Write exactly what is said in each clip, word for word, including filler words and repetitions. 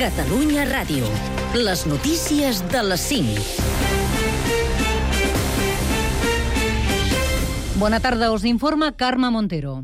Catalunya Ràdio. Les notícies de les cinc. Bona tarda, us informa Carme Montero.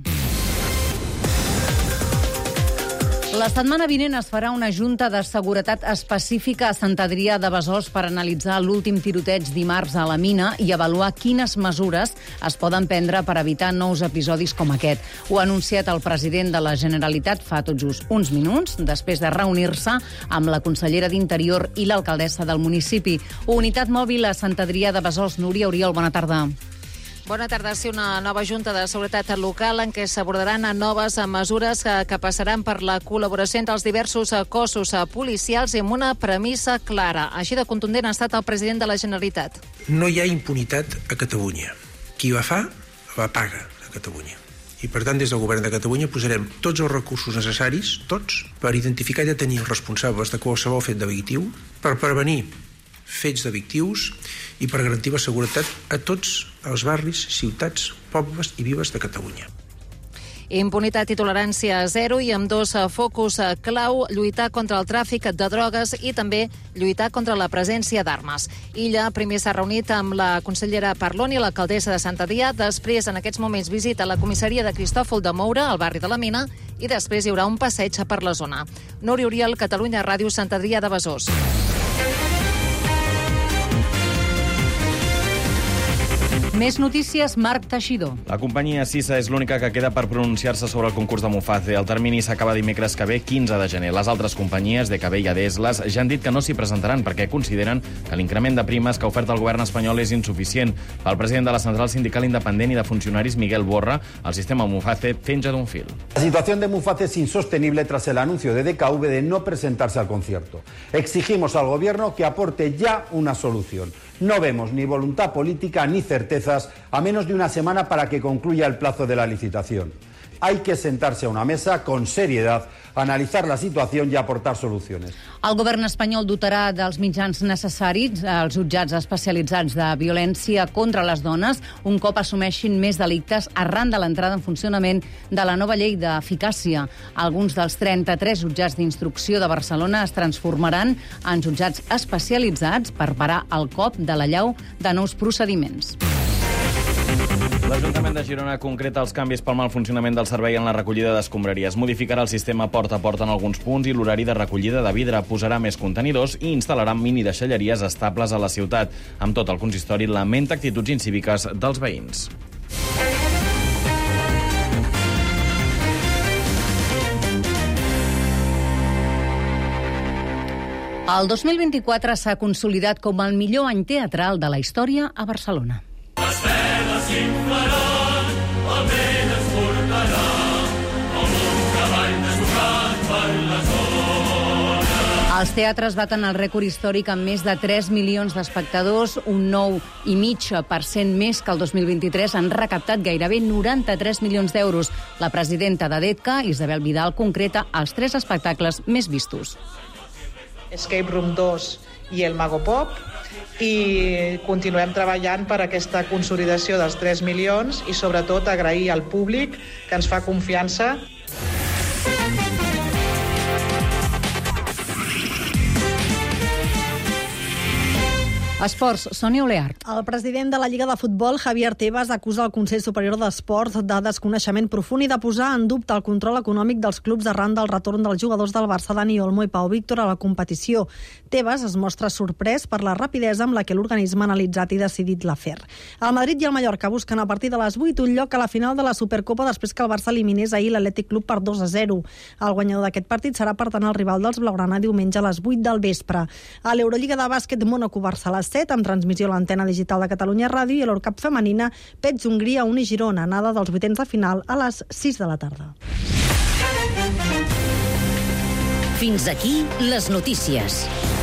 La setmana vinent es farà una junta de seguretat específica a Sant Adrià de Besòs per analitzar l'últim tiroteig dimarts a la mina i avaluar quines mesures es poden prendre per evitar nous episodis com aquest. Ho ha anunciat el president de la Generalitat fa tot just uns minuts, després de reunir-se amb la consellera d'Interior i l'alcaldessa del municipi. Unitat mòbil a Sant Adrià de Besòs. Núria Oriol, bona tarda. Bona tarda. Sí, una nova Junta de Seguretat Local en què s'abordaran noves mesures que, que passaran per la col·laboració entre els diversos cossos policials i amb una premissa clara. Així de contundent ha estat el president de la Generalitat. No hi ha impunitat a Catalunya. Qui va fa, va paga a Catalunya. I, per tant, des del govern de Catalunya posarem tots els recursos necessaris, tots, per identificar i detenir els responsables de qualsevol fet delictiu, per prevenir fets delictius i per garantir la seguretat a tots els barris, ciutats, pobles i viles de Catalunya. Impunitat i tolerància zero i amb dos focus clau, lluitar contra el tràfic de drogues i també lluitar contra la presència d'armes. Illa primer s'ha reunit amb la consellera Parlon i l'alcaldessa de Sant Adrià, després en aquests moments visita la comissaria de Cristòfol de Moura, al barri de la Mina, i després hi haurà un passeig per la zona. Núria Oriol, Catalunya Ràdio, Sant Adrià de Besòs. Més notícies, Marc Teixidor. La companyia Sisa és l'única que queda per pronunciar-se sobre el concurs de Muface. El termini s'acaba dimecres que ve, quinze de gener. Les altres companyies, D K B i Adeslas, ja han dit que no s'hi presentaran perquè consideren que l'increment de primes que ha ofert el govern espanyol és insuficient. Pel president de la Central Sindical Independent i de Funcionaris, Miguel Borra, el sistema Muface penja d'un fil. La situación de Muface es insostenible tras el anuncio de D K V de no presentarse al concierto. Exigimos al gobierno que aporte ya una solución. No vemos ni voluntad política ni certezas a menos de una semana para que concluya el plazo de la licitación. Hay que sentarse a una mesa con seriedad, analizar la situación y aportar soluciones. El govern espanyol dotarà dels mitjans necessaris als jutjats especialitzats de violència contra les dones un cop assumeixin més delictes arran de l'entrada en funcionament de la nova llei d'eficàcia. Alguns dels trenta-tres jutjats d'instrucció de Barcelona es transformaran en jutjats especialitzats per parar el cop de l'allau de nous procediments. L'Ajuntament de Girona concreta els canvis pel mal funcionament del servei en la recollida d'escombraries. Modificarà el sistema porta a porta en alguns punts i l'horari de recollida de vidre. Posarà més contenidors i instal·larà mini deixalleries estables a la ciutat. Amb tot, el consistori lamenta actituds incíviques dels veïns. El dos mil vint-i-quatre s'ha consolidat com el millor any teatral de la història a Barcelona. Les veles s'inflaran, el vent ens portarà, com un cavall desbocat per la zona. Els teatres baten el rècord històric amb més de tres milions d'espectadors, un nou i mig per cent més que el dos mil vint-i-tres, han recaptat gairebé noranta-tres milions d'euros. La presidenta de D E T C A, Isabel Vidal, concreta els tres espectacles més vistos. Escape Room dos i el Mago Pop, i continuem treballant per aquesta consolidació dels tres milions i sobretot agrair al públic que ens fa confiança. Esports, Sònia Oleart. El president de la Lliga de Futbol, Javier Tebas, acusa el Consell Superior d'Esports de desconeixement profund i de posar en dubte el control econòmic dels clubs arran del retorn dels jugadors del Barça, Dani Olmo i Pau Víctor, a la competició. Tebas es mostra sorprès per la rapidesa amb la que l'organisme ha analitzat i decidit l'afer. El Madrid i el Mallorca busquen a partir de les vuit un lloc a la final de la Supercopa després que el Barça eliminés ahir l'Atlètic Club per dos a zero. El guanyador d'aquest partit serà, per tant, el rival dels blaugrana diumenge a les vuit del vespre. A l'Eurolliga de bàsquet, Mónaco-Barça a les set, amb transmissió a l'antena digital de Catalunya Ràdio, i a l'Eurocup femenina, Pets Hongria, Uni Girona, anada dels vuitens de final a les sis de la tarda. Fins aquí les notícies.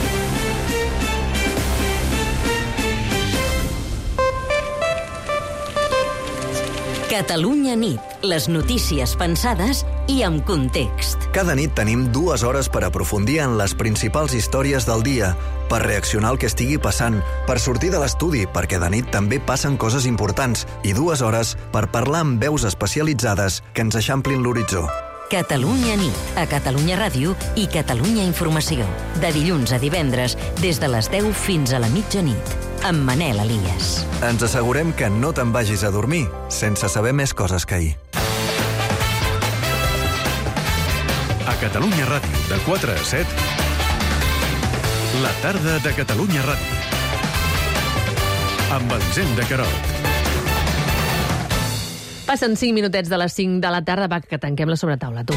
Catalunya nit. Les notícies pensades i amb context. Cada nit tenim dues hores per aprofundir en les principals històries del dia, per reaccionar al que estigui passant, per sortir de l'estudi, perquè de nit també passen coses importants, i dues hores per parlar amb veus especialitzades que ens eixamplin l'horitzó. Catalunya nit, a Catalunya Ràdio i Catalunya Informació. De dilluns a divendres, des de les deu fins a la mitjanit. Amb Manel Elias. Ens assegurem que no te'n vagis a dormir sense saber més coses que ahir. A Catalunya Ràdio, de quatre a set, la tarda de Catalunya Ràdio. Amb Elisenda Carot. Passen cinc minutets de les cinc de la tarda, va, que tanquem la sobretaula, tu.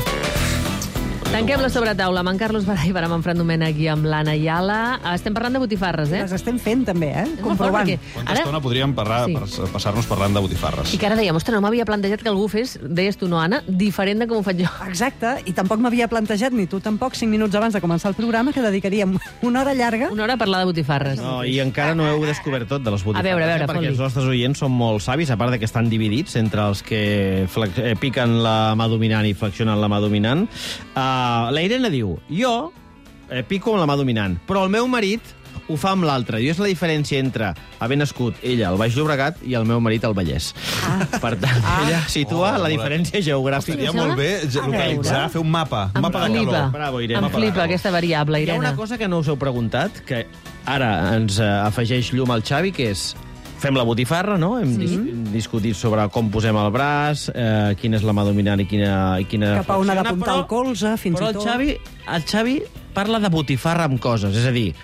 Tanquem la sobretaula amb en Carlos Baray, amb en Fran Domènech i amb l'Anna Ayala. Estem parlant de botifarres, eh? Les estem fent, també, eh? Comprovant. Quanta ara... estona podríem parlar, sí. per passar-nos parlant de botifarres? I que ara dèiem, ostres, no m'havia plantejat que algú fes, deies tu, no, Anna, diferent de com ho faig jo. Exacte, i tampoc m'havia plantejat, ni tu tampoc, cinc minuts abans de començar el programa, que dedicaríem una hora llarga... Una hora a parlar de botifarres. No, i encara no heu descobert tot de les botifarres. A veure, a veure, eh? Perquè els nostres oients són molt savis, a part de que estan dividits entre els que flex... eh, piquen la mà dominant i flexionen la mà dominant. Uh, la Irene diu, jo eh, pico amb la mà dominant, però el meu marit ho fa amb l'altra. I és la diferència entre haver nascut ella al Baix Llobregat i el meu marit al Vallès. Ah. Per tant, ah. ella situa oh, la diferència geogràfica. Estaria molt bé localitzar, fer un mapa. Un em mapa flipa, de calor. Bravo, Irene. Em flipa aquesta variable, Irene. Hi ha una cosa que no us heu preguntat, que ara ens afegeix llum al Xavi, que és fem la botifarra, no? Hem sí. dis discutit sobre com posem el braç, eh, quina és la mà dominant i quina, i quina cap a on ha d'apuntar el colze, fins però i tot. Però el Xavi, el Xavi parla de botifarra amb coses, és a dir,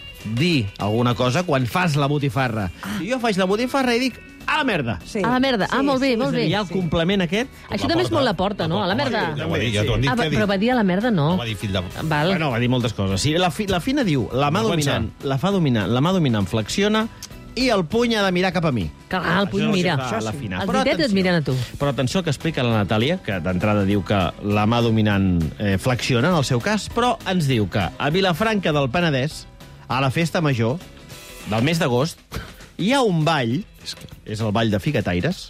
dir alguna cosa quan fas la botifarra. Ah. Si jo faig la botifarra i dic a la merda. Sí. A la merda. Ah, sí, molt bé, sí. molt bé. Hi ha el complement aquest. Això també és molt la porta, no? A la merda. Ja ho ha dit, ja t'ho han dit. Ah, però va dir a la merda, no. No va dir fill de... Val. Bueno, va dir moltes coses. Sí, la, fi, la Fina diu, la mà dominant, la fa dominant, la mà dominant flexiona i el puny ha de mirar cap a mi. Clar, el puny mira. Això la Fina. Els ditetes et miren a tu. Però atenció que explica la Natàlia, que d'entrada diu que la mà dominant eh, flexiona, en el seu cas, però ens diu que a Vilafranca del Penedès, a la festa major del mes d'agost, hi ha un ball, és el ball de Figuetaires,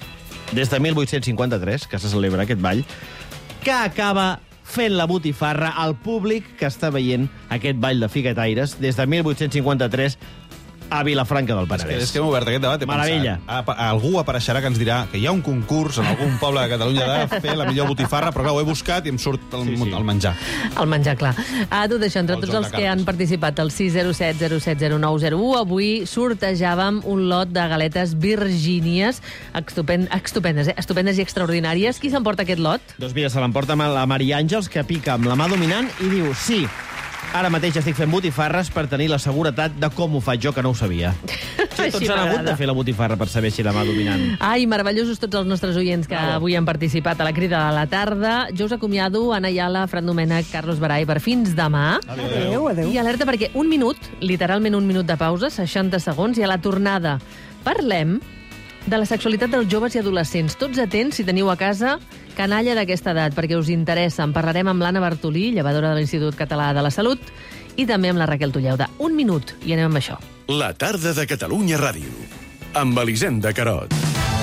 des de mil vuit-cents cinquanta-tres, que se celebra aquest ball, que acaba fent la botifarra al públic que està veient aquest ball de Figuetaires des de mil vuit-cents cinquanta-tres a Vilafranca del Penedès. És que, és que hem obert aquest debat. Meravella. Pensat, a, a, algú apareixerà que ens dirà que hi ha un concurs en algun poble de Catalunya de fer la millor botifarra, però clar, ho he buscat i em surt el, sí, sí. el menjar. El menjar, clar. A tot això, entre el tots els que han participat al sis zero set zero set zero nou zero u, avui sortejàvem un lot de galetes virgínies estupend, estupendes, eh? estupendes i extraordinàries. Qui s'emporta aquest lot? Doncs mira, se l'emporta la Maria Àngels, que pica amb la mà dominant i diu, sí, ara mateix estic fent botifarres per tenir la seguretat de com ho faig jo, que no ho sabia. Sí, tots han hagut de fer la botifarra per saber si la mà dominant. Ai, meravellosos tots els nostres oients que Bravo. avui han participat a la crida de la tarda. Jo us acomiado, Anna Ayala, Fran Domènech, Carlos Baray, per fins demà. Adéu, adéu. I alerta perquè un minut, literalment un minut de pausa, seixanta segons, i a la tornada parlem de la sexualitat dels joves i adolescents. Tots atents, si teniu a casa canalla d'aquesta edat, perquè us interessa. En parlarem amb l'Anna Bartolí, llevadora de l'Institut Català de la Salut, i també amb la Raquel Tulleuda. Un minut, i anem amb això. La tarda de Catalunya Ràdio, amb Elisenda Carot.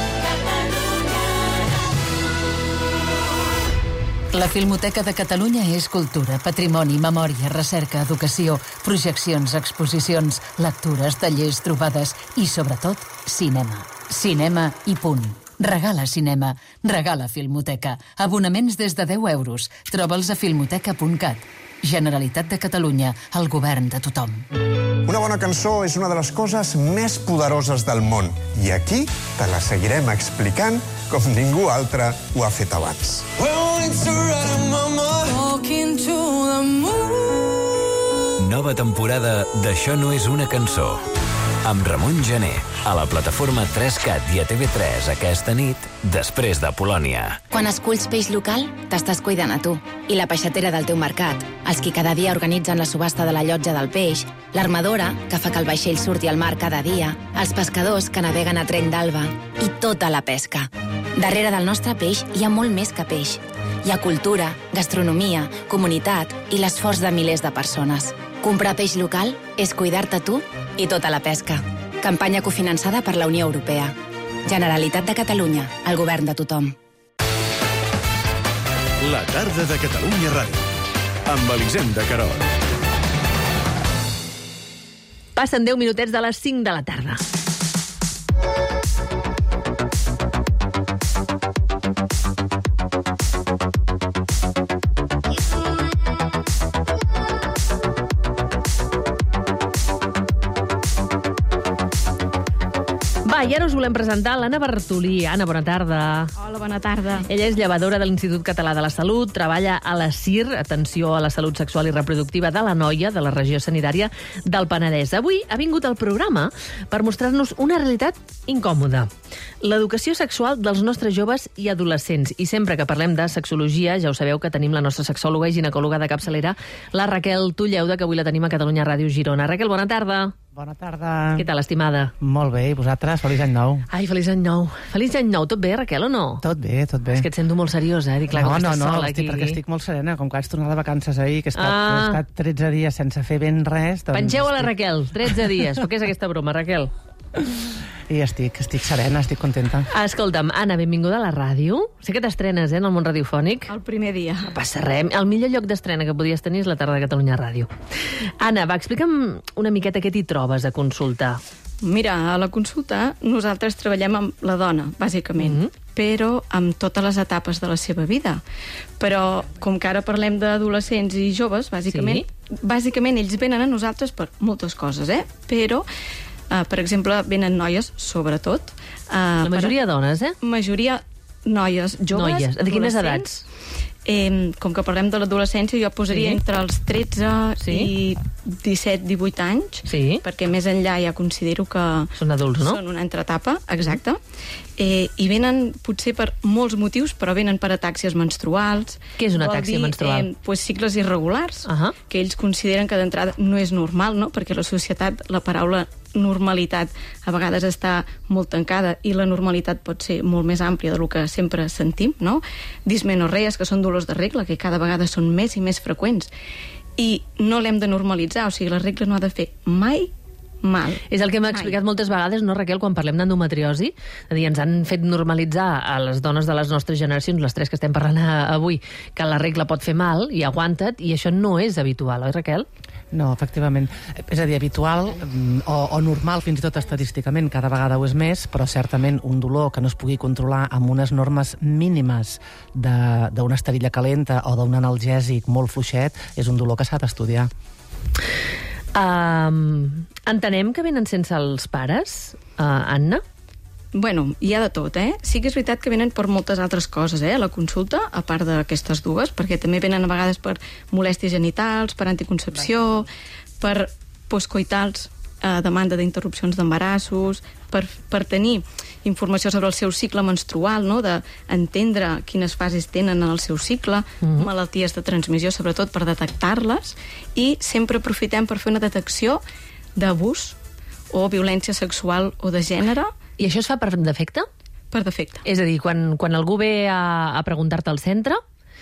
La Filmoteca de Catalunya és cultura, patrimoni, memòria, recerca, educació, projeccions, exposicions, lectures, tallers, trobades i, sobretot, cinema. Cinema i punt. Regala cinema. Regala Filmoteca. Abonaments des de deu euros. Troba'ls a filmoteca punt cat. Generalitat de Catalunya. El govern de tothom. Una bona cançó és una de les coses més poderoses del món. I aquí te la seguirem explicant com ningú altre ho ha fet abans. Nova temporada d'Això no és una cançó. Amb Ramon Gené, a la plataforma tres cat i a T V tres aquesta nit, després de Polònia. Quan esculls peix local, t'estàs cuidant a tu. I la peixatera del teu mercat, els qui cada dia organitzen la subhasta de la llotja del peix, l'armadora, que fa que el vaixell surti al mar cada dia, els pescadors que naveguen a Trenc d'Alba i tota la pesca. Darrere del nostre peix hi ha molt més que peix. Hi ha cultura, gastronomia, comunitat i l'esforç de milers de persones. Comprar peix local és cuidar-te tu i tota la pesca. Campanya cofinançada per la Unió Europea. Generalitat de Catalunya, el govern de tothom. La tarda de Catalunya Ràdio, amb Elisenda Carot. Passen deu minutets de les cinc de la tarda. Hola, i ara us volem presentar l'Anna Bartolí. Anna, bona tarda. Hola, bona tarda. Ella és llevadora de l'Institut Català de la Salut, treballa a la C I R, atenció a la salut sexual i reproductiva de l'Anoia, de la regió sanitària del Penedès. Avui ha vingut al programa per mostrar-nos una realitat incòmoda. L'educació sexual dels nostres joves i adolescents. I sempre que parlem de sexologia, ja ho sabeu que tenim la nostra sexòloga i ginecòloga de capçalera, la Raquel Tulleuda, que avui la tenim a Catalunya Ràdio Girona. Raquel, bona tarda. Bona tarda. Què tal, estimada? Molt bé, i vosaltres? Feliç any nou. Ai, feliç any nou. Feliç any nou. Tot bé, Raquel, o no? Tot bé, tot bé. És que et sento molt seriosa, eh? Dic, clar, no, com no, estàs no, sola estic, aquí. perquè estic molt serena. Com que vaig tornar de vacances ahir, que he estat, Ah. he estat tretze dies sense fer ben res... Doncs Pengeu a la estic- Raquel, tretze dies. Però què és aquesta broma, Raquel? I estic, estic serena, estic contenta. Escolta'm, Anna, benvinguda a la ràdio. Sé que t'estrenes, eh, en el món radiofònic. El primer dia. No passa res. El millor lloc d'estrena que podies tenir és la tarda de Catalunya Ràdio. Anna, va, explica'm una miqueta què t'hi trobes a consultar. Mira, a la consulta nosaltres treballem amb la dona, bàsicament, mm -hmm. però amb totes les etapes de la seva vida. Però, com que ara parlem d'adolescents i joves, bàsicament, sí. bàsicament ells venen a nosaltres per moltes coses, eh? Però, uh, per exemple, venen noies, sobretot. Uh, La majoria per... dones, eh? Majoria noies joves. Noies. De quines adolescents. edats? Eh, com que parlem de l'adolescència, jo posaria Sí. entre els tretze Sí. i disset divuit anys, Sí. perquè més enllà ja considero que Són adults, no? són una altra etapa, exacte. Eh, I venen potser per molts motius, però venen per atàxies menstruals. Què és una Vol atàxia dir, menstrual? Eh, pues, cicles irregulars, Uh -huh. que ells consideren que d'entrada no és normal, no? Perquè la societat, la paraula normalitat a vegades està molt tancada i la normalitat pot ser molt més àmplia del que sempre sentim, no? Dismenorrees, que són dolors de regla, que cada vegada són més i més freqüents. I no l'hem de normalitzar, o sigui, la regla no ha de fer mai mal. És el que m'ha Mai. explicat moltes vegades, no, Raquel, quan parlem d'endometriosi. És a dir, ens han fet normalitzar a les dones de les nostres generacions, les tres que estem parlant avui, que la regla pot fer mal, i aguanta't, i això no és habitual, oi, Raquel? No, efectivament. És a dir, habitual mm, o, o normal, fins i tot estadísticament, cada vegada ho és més, però certament un dolor que no es pugui controlar amb unes normes mínimes de- d'una esterilla calenta o d'un analgèsic molt fluixet és un dolor que s'ha d'estudiar. Um, entenem que venen sense els pares, uh, Anna? Bueno, hi ha de tot, eh? Sí que és veritat que venen per moltes altres coses, eh? A la consulta, a part d'aquestes dues, perquè també venen a vegades per molèsties genitals, per anticoncepció, per postcoitals, eh, demanda d'interrupcions d'embarassos, per, per tenir informació sobre el seu cicle menstrual, no? D'entendre quines fases tenen en el seu cicle, Mhm. malalties de transmissió, sobretot per detectar-les, i sempre aprofitem per fer una detecció d'abús o violència sexual o de gènere. I això es fa per defecte? Per defecte. És a dir, quan, quan algú ve a, a preguntar-te al centre,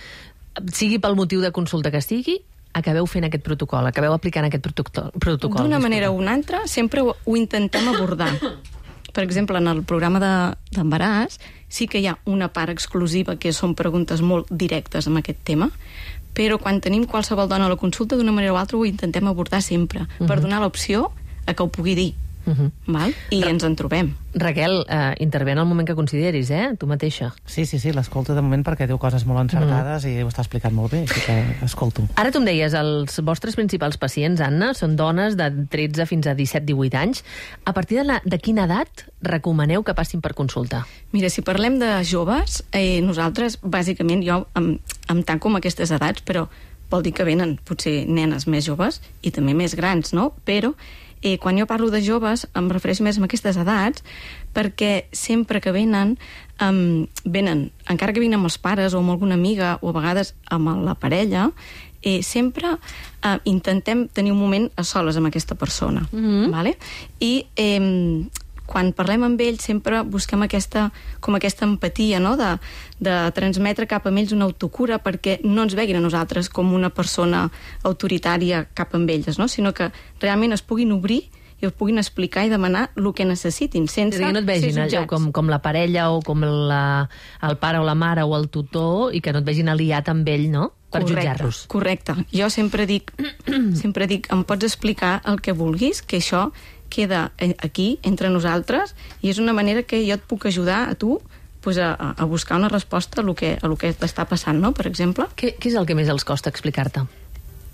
sigui pel motiu de consulta que sigui, acabeu fent aquest protocol, acabeu aplicant aquest protocol. protocol D'una disculpa. manera o una altra, sempre ho, ho intentem abordar. Per exemple, en el programa de- d'embaràs sí que hi ha una part exclusiva que són preguntes molt directes amb aquest tema, però quan tenim qualsevol dona a la consulta, d'una manera o altra ho intentem abordar sempre, uh -huh. per donar l'opció a que ho pugui dir. Uh -huh. Val? I ens en trobem. Raquel, eh, intervé en el moment que consideris, eh? Tu mateixa. Sí, sí, sí, l'escolto de moment perquè diu coses molt encertades mm. i ho està explicant molt bé, així que escolto. Ara tu em deies, els vostres principals pacients, Anna, són dones de tretze fins a disset divuit anys. A partir de, la, de quina edat recomaneu que passin per consulta? Mira, si parlem de joves, eh, nosaltres, bàsicament, jo em, em tanco amb aquestes edats, però vol dir que venen potser nenes més joves i també més grans, no? Però eh, quan jo parlo de joves em refereixo més a aquestes edats perquè sempre que venen, um, venen, encara que vinguin amb els pares o amb alguna amiga o a vegades amb la parella, eh, sempre eh, intentem tenir un moment a soles amb aquesta persona. Mm-hmm. Vale? I eh, quan parlem amb ells sempre busquem aquesta, com aquesta empatia, no? de, de transmetre cap a ells una autocura perquè no ens veguin a nosaltres com una persona autoritària cap amb ells, no? Sinó que realment es puguin obrir i us puguin explicar i demanar el que necessitin, sense És a dir, que no et vegin ser allò jutjats. com, com la parella o com la, el pare o la mare o el tutor i que no et vegin aliat amb ell, no? Per Correcte, jutjar-los. Correcte. Jo sempre dic, sempre dic, em pots explicar el que vulguis, que això queda aquí, entre nosaltres, i és una manera que jo et puc ajudar a tu pues, a, a buscar una resposta a lo que, a lo que t'està passant, no?, per exemple. Què, què és el que més els costa explicar-te?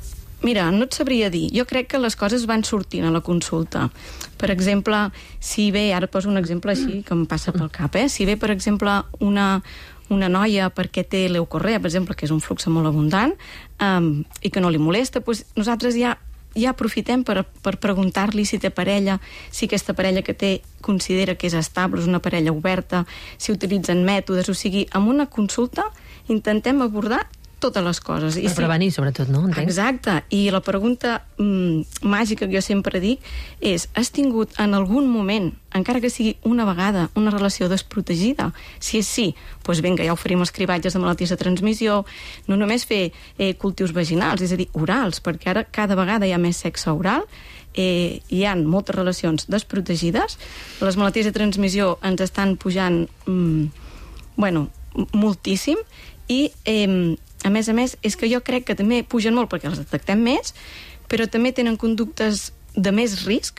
Mira, no et sabria dir. Jo crec que les coses van sortint a la consulta. Per exemple, si ve, ara poso un exemple així que em passa pel cap, eh? Si ve, per exemple, una, una noia perquè té leucorrea, per exemple, que és un flux molt abundant, um, i que no li molesta, doncs nosaltres ja ja aprofitem per, per preguntar-li si té parella, si aquesta parella que té considera que és estable, és una parella oberta, si utilitzen mètodes, o sigui, amb una consulta intentem abordar totes les coses. Per prevenir, sobretot, no? Entenc. Exacte. I la pregunta mm, màgica que jo sempre dic és, has tingut en algun moment, encara que sigui una vegada, una relació desprotegida? Si és sí, doncs vinga, ja oferim els cribatges de malalties de transmissió, no només fer eh, cultius vaginals, és a dir, orals, perquè ara cada vegada hi ha més sexe oral, eh, hi ha moltes relacions desprotegides, les malalties de transmissió ens estan pujant, mm, bueno, moltíssim, i eh, a més a més, és que jo crec que també pugen molt perquè els detectem més, però també tenen conductes de més risc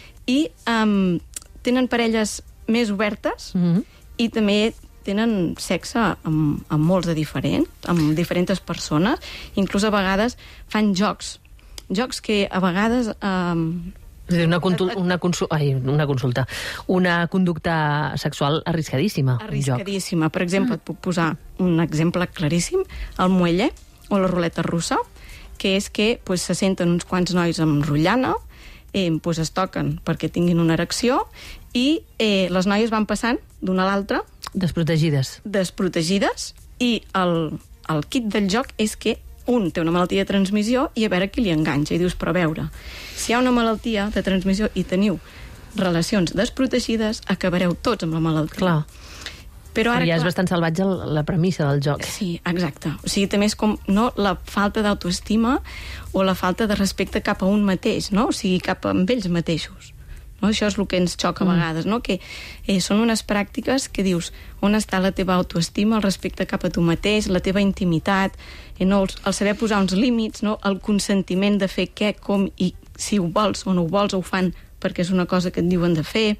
i um, tenen parelles més obertes mm-hmm. i també tenen sexe amb, amb molts de diferents, amb diferents persones, inclús a vegades fan jocs, jocs que a vegades... Um, És a dir, una, contul una, consul ai, una consulta, una conducta sexual arriscadíssima. Arriscadíssima. Per exemple, et puc posar un exemple claríssim, el muelle o la ruleta russa, que és que pues, se senten uns quants nois amb rotllana, eh, pues, es toquen perquè tinguin una erecció i eh, les noies van passant d'una a l'altra. Desprotegides. Desprotegides, i el, el kit del joc és que un té una malaltia de transmissió i a veure qui li enganxa. I dius, però a veure, si hi ha una malaltia de transmissió i teniu relacions desprotegides, acabareu tots amb la malaltia. Clar. Però ara, ja clar, és bastant salvatge la premissa del joc. Sí, exacte. O sigui, també és com no, la falta d'autoestima o la falta de respecte cap a un mateix, no? O sigui, cap a ells mateixos. No? Això és el que ens xoca a vegades, no? Que eh, són unes pràctiques que dius on està la teva autoestima, el respecte cap a tu mateix, la teva intimitat, eh, no? el, el saber posar uns límits, no? El consentiment de fer què, com i si ho vols o no ho vols, o ho fan perquè és una cosa que et diuen de fer.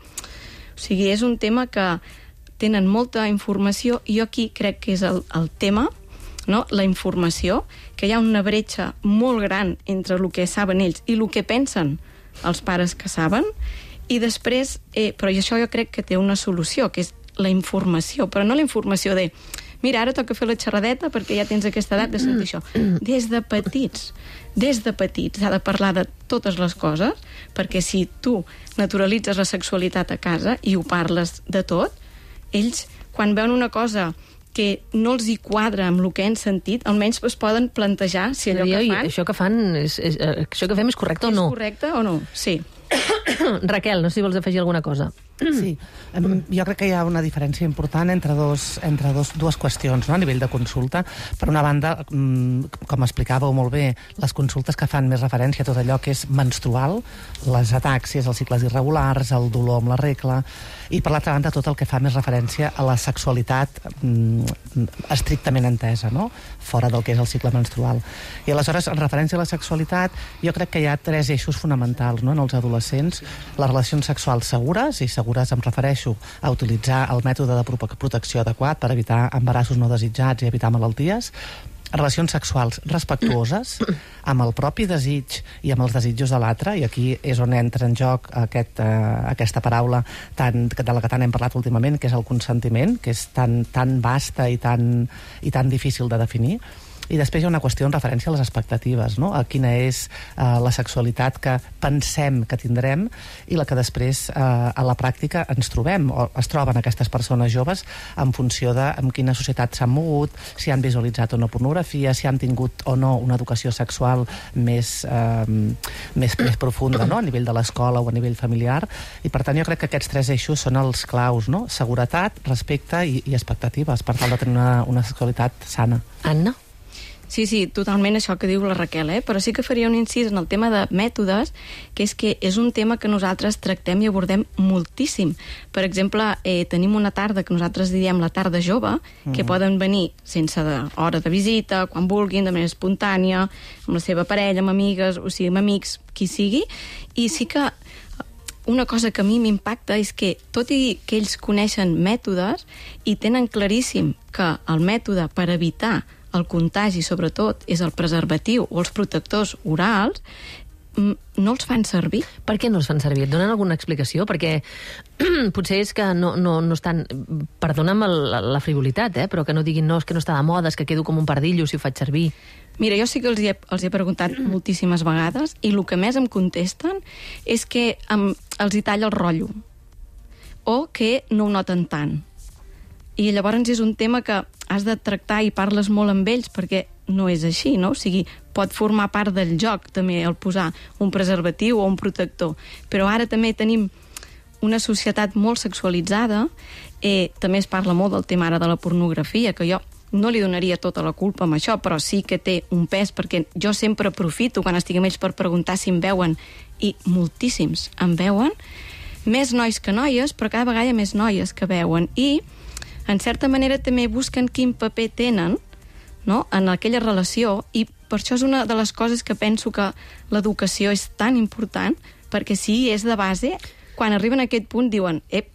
O sigui, és un tema que tenen molta informació i jo aquí crec que és el, el tema, no? La informació, que hi ha una bretxa molt gran entre el que saben ells i el que pensen els pares que saben. I després, eh, però això jo crec que té una solució, que és la informació, però no la informació de mira, ara toca fer la xerradeta perquè ja tens aquesta edat de sentir això. Des de petits, des de petits s'ha de parlar de totes les coses, perquè si tu naturalitzes la sexualitat a casa i ho parles de tot, ells, quan veuen una cosa que no els hi quadra amb el que han sentit, almenys es poden plantejar si allò que fan... Això que fan, és, és, això que fem és correcte o no? És correcte o no? Sí. Raquel, no sé si vols afegir alguna cosa. Sí, jo crec que hi ha una diferència important entre, dos, entre dos, dues qüestions, no? A nivell de consulta. Per una banda, com explicàveu molt bé, les consultes que fan més referència a tot allò que és menstrual, les atàxies, els cicles irregulars, el dolor amb la regla, i per l'altra banda tot el que fa més referència a la sexualitat mm, estrictament entesa, no? Fora del que és el cicle menstrual. I aleshores, en referència a la sexualitat, jo crec que hi ha tres eixos fonamentals, no? En els adolescents: les relacions sexuals segures, i segures em refereixo a utilitzar el mètode de protecció adequat per evitar embarassos no desitjats i evitar malalties; relacions sexuals respectuoses amb el propi desig i amb els desitjos de l'altre, i aquí és on entra en joc aquest, eh, aquesta paraula tan, de la que tant hem parlat últimament, que és el consentiment, que és tan, tan vasta i tan, i tan difícil de definir. I després hi ha una qüestió en referència a les expectatives, no? A quina és eh, la sexualitat que pensem que tindrem i la que després eh, a la pràctica ens trobem, o es troben aquestes persones joves en funció de en quina societat s'han mogut, si han visualitzat o no pornografia, si han tingut o no una educació sexual més, eh, més, més profunda, no? A nivell de l'escola o a nivell familiar. I per tant jo crec que aquests tres eixos són els claus, no? Seguretat, respecte i, i expectatives per tal de tenir una, una sexualitat sana. Anna? Sí, sí, totalment això que diu la Raquel, eh? Però sí que faria un incís en el tema de mètodes, que és que és un tema que nosaltres tractem i abordem moltíssim. Per exemple, eh, tenim una tarda que nosaltres diem la tarda jove, mm-hmm. que poden venir sense de, hora de visita, quan vulguin, de manera espontània, amb la seva parella, amb amigues, o sigui, amb amics, qui sigui, i sí que una cosa que a mi m'impacta és que, tot i que ells coneixen mètodes i tenen claríssim que el mètode per evitar el contagi, sobretot, és el preservatiu o els protectors orals, no els fan servir. Per què no els fan servir? Et donen alguna explicació? Perquè potser és que no, no, no estan... Perdona'm la, la frivolitat, eh? Però que no diguin no, és que no està de moda, és que quedo com un pardillo si ho faig servir. Mira, jo sí que els he, els he preguntat moltíssimes vegades i el que més em contesten és que em, els hi talla el rotllo o que no ho noten tant. I llavors és un tema que has de tractar i parles molt amb ells perquè no és així, no? O sigui, pot formar part del joc també el posar un preservatiu o un protector. Però ara també tenim una societat molt sexualitzada, eh, també es parla molt del tema ara de la pornografia, que jo no li donaria tota la culpa amb això, però sí que té un pes, perquè jo sempre aprofito quan estic amb ells per preguntar si em veuen, i moltíssims em veuen, més nois que noies, però cada vegada hi ha més noies que veuen, i en certa manera també busquen quin paper tenen, no?, en aquella relació, i per això és una de les coses que penso que l'educació és tan important, perquè si és de base, quan arriben a aquest punt diuen, ep,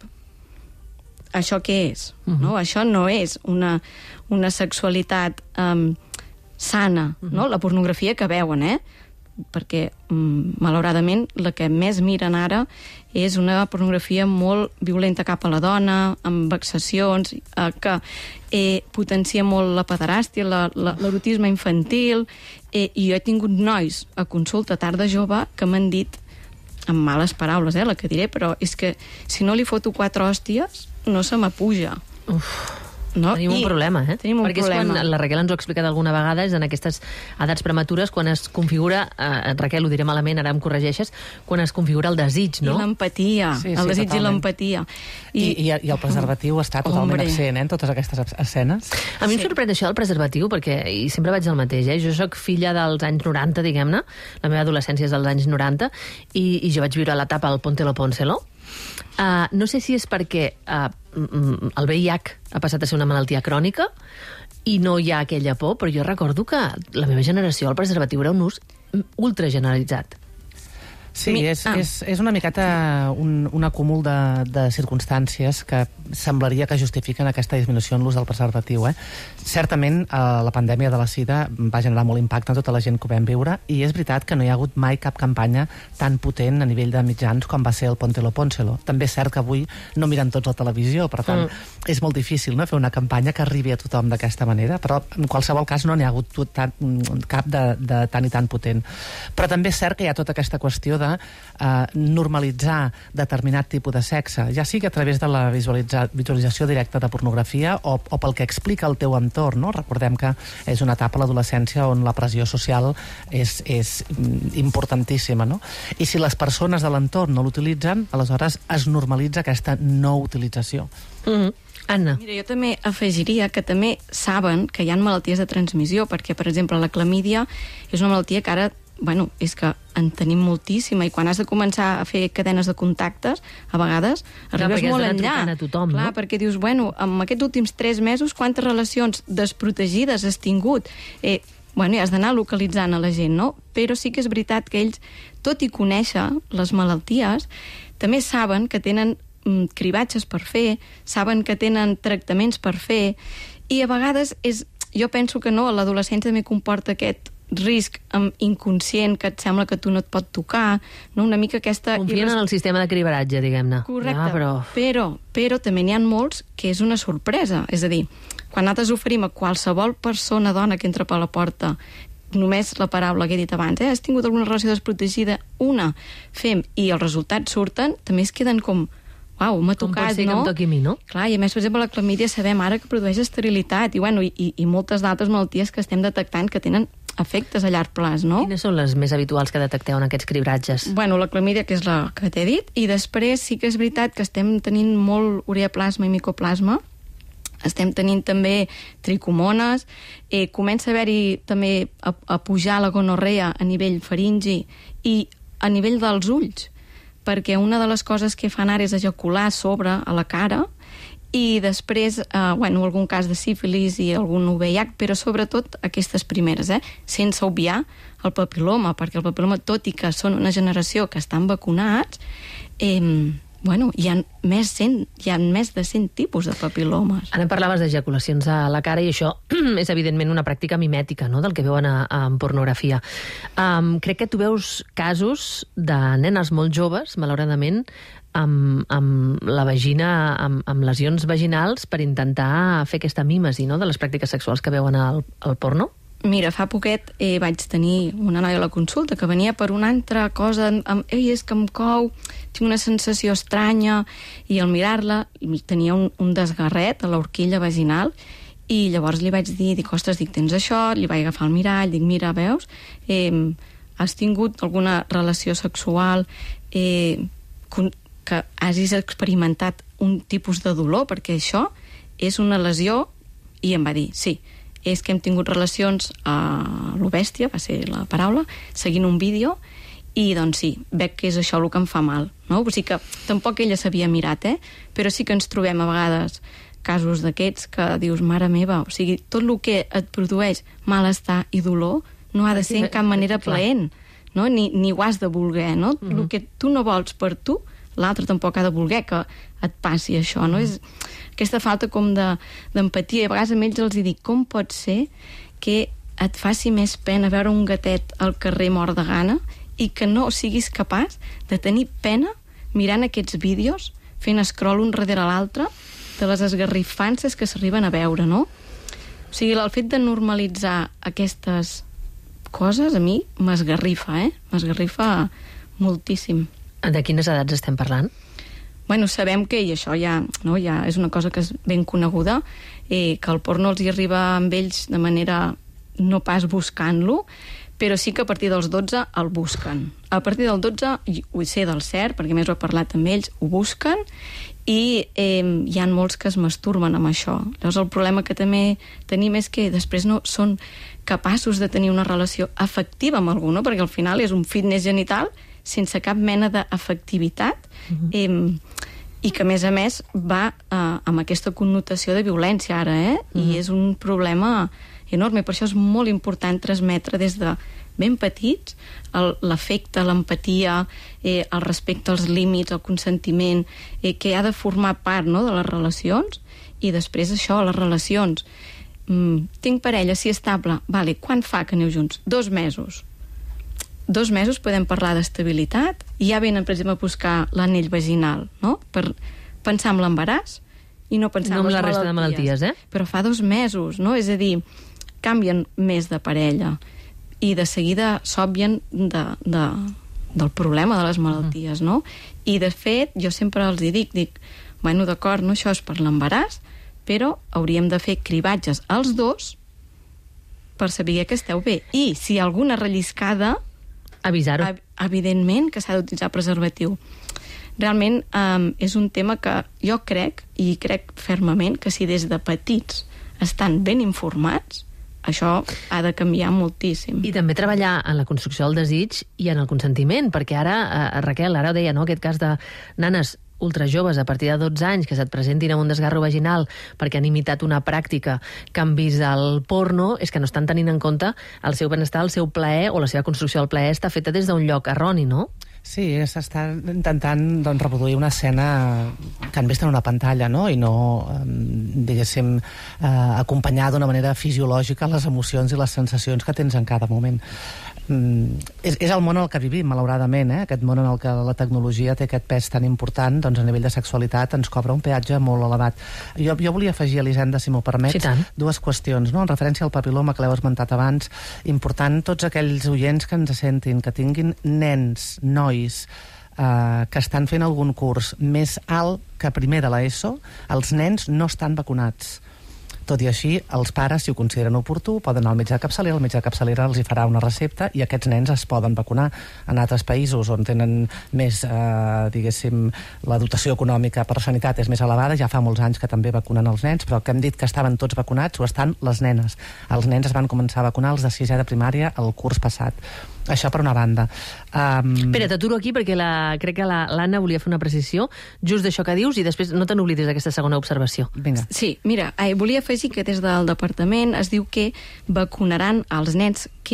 això què és? Uh-huh. No? Això no és una, una sexualitat um, sana, uh-huh. no? La pornografia que veuen, eh? Perquè, um, malauradament, la que més miren ara és una pornografia molt violenta cap a la dona, amb vexacions, eh, que eh, potencia molt la pederàstia, la, la, l'erotisme infantil, eh, i jo he tingut nois a consulta tarda jove que m'han dit, amb males paraules, eh, la que diré, però és que si no li foto quatre hòsties, no se m'apuja. Uf. No? Tenim un I problema, eh? Tenim un Perquè problema. és quan, la Raquel ens ho ha explicat alguna vegada, és en aquestes edats prematures, quan es configura, eh, Raquel, ho diré malament, ara em corregeixes, quan es configura el desig, no? I l'empatia, sí, sí, el desig totalment. I l'empatia. I, I, I el preservatiu està totalment Hombre. absent, eh, en totes aquestes escenes. A mi sí. em sorprèn això del preservatiu, perquè i sempre vaig al mateix, eh? Jo sóc filla dels anys noranta, diguem-ne, la meva adolescència és dels anys noranta, i, i jo vaig viure l'etapa al Póntelo Pónselo. Uh, no sé si és perquè uh, el V I H ha passat a ser una malaltia crònica i no hi ha aquella por, però jo recordo que la meva generació el preservatiu era un ús ultra generalitzat. Sí, és, ah. és, és una miqueta un, un acúmul de, de circumstàncies que semblaria que justifiquen aquesta disminució en l'ús del preservatiu. Eh? Certament, eh, la pandèmia de la sida va generar molt impacte en tota la gent que ho vam viure, i és veritat que no hi ha hagut mai cap campanya tan potent a nivell de mitjans com va ser el Póntelo Pónselo. També és cert que avui no miren tots la televisió, per tant, mm. és molt difícil, no?, fer una campanya que arribi a tothom d'aquesta manera, però en qualsevol cas no n'hi ha hagut tan, cap de, de tan i tan potent. Però també és cert que hi ha tota aquesta qüestió de de uh, normalitzar determinat tipus de sexe, ja sigui a través de la visualitza visualització directa de pornografia o, o pel que explica el teu entorn, no? Recordem que és una etapa a l'adolescència on la pressió social és, és importantíssima, no? I si les persones de l'entorn no l'utilitzen, aleshores es normalitza aquesta no utilització. Mm-hmm. Anna. Mira, jo també afegiria que també saben que hi ha malalties de transmissió, perquè, per exemple, la clamídia és una malaltia que ara, bueno, és que en tenim moltíssima, i quan has de començar a fer cadenes de contactes, a vegades arribes Clar, molt enllà. A tothom, Clar, no? perquè dius, bueno, en aquests últims tres mesos, quantes relacions desprotegides has tingut? Eh, bueno, i has d'anar localitzant a la gent, no? Però sí que és veritat que ells, tot i conèixer les malalties, també saben que tenen mm, cribatges per fer, saben que tenen tractaments per fer, i a vegades és, jo penso que no, l'adolescència també comporta aquest risc inconscient que et sembla que tu no et pot tocar, no? Una mica aquesta... Confien en el sistema de cribratge, diguem-ne. Correcte, ja, però... però, però també n'hi ha molts que és una sorpresa. És a dir, quan nosaltres oferim a qualsevol persona, dona, que entra per la porta, només la paraula que he dit abans, eh? Has tingut alguna relació desprotegida? Una, fem, i els resultats surten, també es queden com... Uau, m'ha tocat, no? Com pot ser que em toqui a mi, no? Clar, i a més, per exemple, la clamídia sabem ara que produeix esterilitat, i, bueno, i, i, i moltes d'altres malalties que estem detectant que tenen efectes a llarg plaç, no? Quines són les més habituals que detecteu en aquests cribratges? Bueno, la clamídia, que és la que t'he dit, i després sí que és veritat que estem tenint molt ureaplasma i micoplasma, estem tenint també tricomones, eh, comença a haver-hi també a, a pujar la gonorrea a nivell faringi i a nivell dels ulls, perquè una de les coses que fan ara és ejacular sobre a la cara, i després, eh, bueno, algun cas de sífilis i algun U V I H, però sobretot aquestes primeres, eh? Sense obviar el papiloma, perquè el papiloma, tot i que són una generació que estan vacunats, eh, bueno, hi ha més, cent, hi ha més de cent tipus de papilomes. Ara parlaves d'ejaculacions a la cara i això és evidentment una pràctica mimètica, no?, del que veuen a, a, en pornografia. Um, crec que tu veus casos de nenes molt joves, malauradament, amb, amb la vagina, amb, amb lesions vaginals per intentar fer aquesta mímesi, no?, de les pràctiques sexuals que veuen al, al porno. Mira, fa poquet eh, vaig tenir una noia a la consulta que venia per una altra cosa, amb, ei, és que em cou, tinc una sensació estranya, i al mirar-la tenia un, un desgarret a l'horquilla vaginal, i llavors li vaig dir, dic, ostres, dic, tens això? Li vaig agafar el mirall, dic, mira, veus, eh, has tingut alguna relació sexual eh, que hagis experimentat un tipus de dolor, perquè això és una lesió, i em va dir, sí, és que hem tingut relacions a lo bèstia, va ser la paraula, seguint un vídeo, i doncs sí, veig que és això el que em fa mal, no? O sigui que tampoc ella s'havia mirat, eh? Però sí que ens trobem a vegades casos d'aquests que dius, mare meva, o sigui, tot el que et produeix malestar i dolor no ha de ser en cap manera plaent, no? Ni, ni ho has de voler, no? Mm-hmm. El que tu no vols per tu, l'altre tampoc ha de voler que et passi això, no? És aquesta falta com d'empatia. De, a vegades a ells els dic, com pot ser que et faci més pena veure un gatet al carrer mort de gana i que no siguis capaç de tenir pena mirant aquests vídeos, fent scroll un darrere l'altre, de les esgarrifances que s'arriben a veure, no? O sigui, el fet de normalitzar aquestes coses a mi m'esgarrifa, eh? M'esgarrifa moltíssim. De quines edats estem parlant? Bueno, sabem que, i això ja, no, ja és una cosa que és ben coneguda, eh, que el porno els hi arriba amb ells de manera no pas buscant-lo, però sí que a partir dels dotze el busquen. A partir del dotze, ho sé del cert, perquè més ho he parlat amb ells, ho busquen, i eh, hi ha molts que es masturben amb això. Llavors el problema que també tenim és que després no són capaços de tenir una relació afectiva amb algú, no? Perquè al final és un fitness genital sense cap mena d'efectivitat, uh-huh. eh, i que a més a més va eh, amb aquesta connotació de violència ara, eh? Uh-huh. I és un problema enorme. Per això és molt important transmetre des de ben petits l'afecte, l'empatia, eh, el respecte als límits, el consentiment, eh, que ha de formar part, no?, de les relacions. I després això, les relacions. Mm, tinc parella, si estable, vale, quan fa que aneu junts? Dos mesos. Dos mesos podem parlar d'estabilitat, i ja venen, per exemple, a buscar l'anell vaginal, no?, per pensar en l'embaràs i no pensar no en les les la resta malalties. de malalties, eh? Però fa dos mesos, no? És a dir, canvien més de parella i de seguida s'obvien de, de, del problema de les malalties, no? I, de fet, jo sempre els dic, dic, bueno, d'acord, no, això és per l'embaràs, però hauríem de fer cribatges als dos per saber que esteu bé. I si hi ha alguna relliscada, avisar-ho. Evidentment que s'ha d'utilitzar preservatiu. Realment um, és un tema que jo crec, i crec fermament, que si des de petits estan ben informats, això ha de canviar moltíssim. I també treballar en la construcció del desig i en el consentiment, perquè ara, eh, Raquel, ara ho deia, no?, aquest cas de nanes ultrajoves a partir de dotze anys que se't presentin amb un desgarro vaginal perquè han imitat una pràctica que han vist al porno, és que no estan tenint en compte el seu benestar, el seu plaer, o la seva construcció del plaer està feta des d'un lloc erroni, no? Sí, s'està intentant doncs, reproduir una escena que han vist en una pantalla, no? I no, diguéssim, eh, acompanyar d'una manera fisiològica les emocions i les sensacions que tens en cada moment. Mm, és, és el món en el que vivim, malauradament, eh? Aquest món en el que la tecnologia té aquest pes tan important, doncs a nivell de sexualitat ens cobra un peatge molt elevat. Jo, jo volia afegir, Elisenda, si m'ho permets, sí, dues qüestions, no? En referència al papiloma, que l'heu esmentat abans, important tots aquells oients que ens sentin, que tinguin nens, nois, eh, que estan fent algun curs més alt que primer de l'ESO, els nens no estan vacunats. Tot i així, els pares, si ho consideren oportú, poden anar al metge de capçalera, el metge de capçalera els hi farà una recepta i aquests nens es poden vacunar. En altres països on tenen més, eh, diguéssim, la dotació econòmica per sanitat és més elevada, ja fa molts anys que també vacunen els nens, però que hem dit que estaven tots vacunats, o estan les nenes. Els nens es van començar a vacunar els de sisè de primària el curs passat. Això per una banda. Um... Espera, t'aturo aquí perquè la, crec que l'Anna volia fer una precisió just d'això que dius i després no te n'oblidis d'aquesta segona observació. Vinga. Sí, mira, eh, volia afegir que des del departament es diu que vacunaran els nens que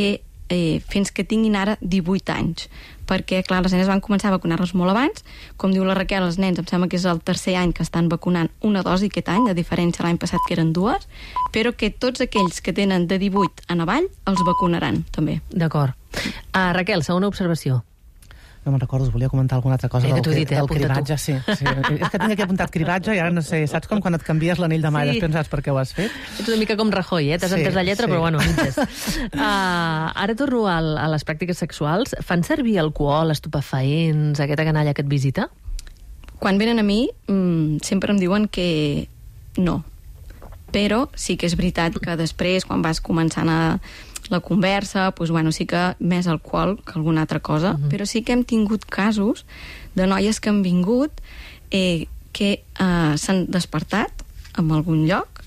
eh, fins que tinguin ara divuit anys, perquè, clar, les nenes van començar a vacunar-les molt abans. Com diu la Raquel, els nens, em sembla que és el tercer any que estan vacunant una dosi aquest any, a diferència l'any passat que eren dues, però que tots aquells que tenen de divuit en avall els vacunaran, també. D'acord. Uh, Raquel, segona observació. No me'n recordo, us volia comentar alguna altra cosa Eh, que del, t'ho he dit, eh? del Apunta cribatge. Sí, sí. És que tinc aquí apuntat cribatge i ara no sé, saps com quan et canvies l'anell de mà i Sí. després no saps per què ho has fet? Ets una mica com Rajoy, eh? T'has Sí, entès la lletra, sí. però bueno, mitges. Uh, ara torno al, a les pràctiques sexuals. Fan servir alcohol, estupefaents, aquesta canalla que et visita? Quan venen a mi, mmm, sempre em diuen que no. Però sí que és veritat que després, quan vas començant a la conversa, doncs, bueno, sí que més alcohol que alguna altra cosa, uh-huh. però sí que hem tingut casos de noies que han vingut eh, que eh, s'han despertat en algun lloc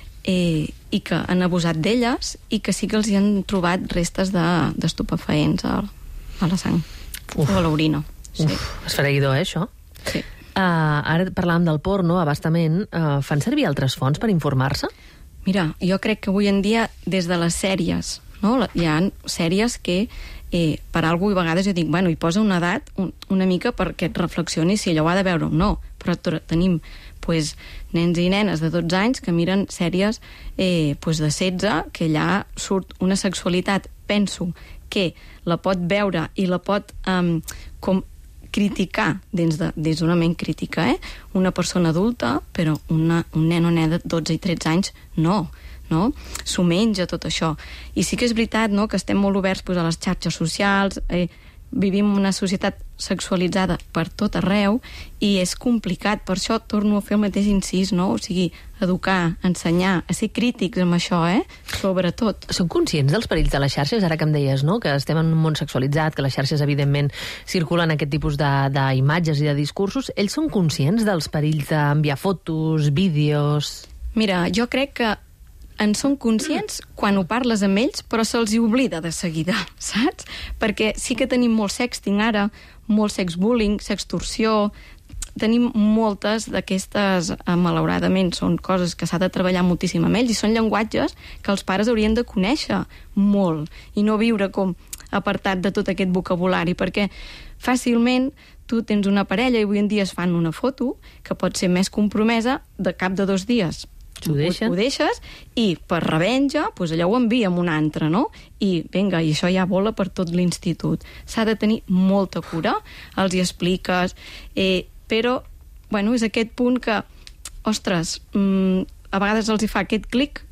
eh, i que han abusat d'elles i que sí que els hi han trobat restes de, d'estupefaents a, a la sang. Uf. O a l'orina. Sí. Uf, esfereïdor, eh, això? Sí. Uh, ara parlàvem del porno, abastament. Uh, fan servir altres fonts per informar-se? Mira, jo crec que avui en dia, des de les sèries, no? Hi ha sèries que eh, per alguna cosa, a vegades jo dic, bueno, hi posa una edat un, una mica perquè et reflexionis si allò ho ha de veure o no, però tenim pues, nens i nenes de dotze anys que miren sèries eh, pues de setze, que allà surt una sexualitat, penso, que la pot veure i la pot um, com criticar dins de, des d'una ment crítica, eh? Una persona adulta, però una, un nen o nena de dotze i tretze anys, no. No? S'ho menja tot això. I sí que és veritat, no?, que estem molt oberts pues, a les xarxes socials, eh, vivim una societat sexualitzada per tot arreu i és complicat. Per això torno a fer el mateix incís, no? O sigui, educar, ensenyar, a ser crítics amb això, eh? Sobretot. Són conscients dels perills de les xarxes? Ara que em deies, no?, que estem en un món sexualitzat, que les xarxes, evidentment, circulen aquest tipus d'imatges i de discursos. Ells són conscients dels perills d'enviar fotos, vídeos? Mira, jo crec que en són conscients quan ho parles amb ells, però se'ls hi oblida de seguida, saps? Perquè sí que tenim molt sexting ara, molt sexbullying, sextorsió, tenim moltes d'aquestes, eh, malauradament, són coses que s'ha de treballar moltíssim amb ells i són llenguatges que els pares haurien de conèixer molt i no viure com apartat de tot aquest vocabulari, perquè fàcilment tu tens una parella i avui en dia es fan una foto que pot ser més compromesa, de cap de dos dies Ho deixen. ho deixes i per revenja doncs allò ho envia amb un altre, no? I vinga, i això ja vola per tot l'institut. S'ha de tenir molta cura, els hi expliques, eh, però bueno, és aquest punt que, ostres, mmm, a vegades els hi fa aquest clic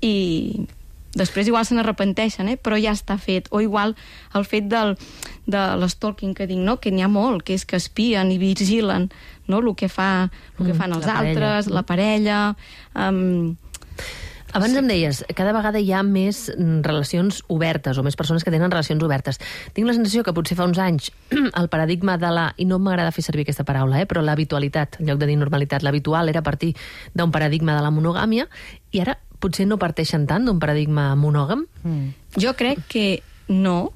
i després igual se n'arrepenteixen, eh? Però ja està fet. O igual el fet del, de l'estalking que dic, no? Que n'hi ha molt, que és que espien i vigilen, no? El que, fa, el que fan els la altres, parella. la parella... Um... Abans em deies, cada vegada hi ha més relacions obertes, o més persones que tenen relacions obertes. Tinc la sensació que potser fa uns anys el paradigma de la... I no m'agrada fer servir aquesta paraula, eh? Però l'habitualitat, en lloc de dir normalitat, l'habitual era partir d'un paradigma de la monogàmia, i ara potser no parteixen tant d'un paradigma monògam? Mm. Jo crec que no,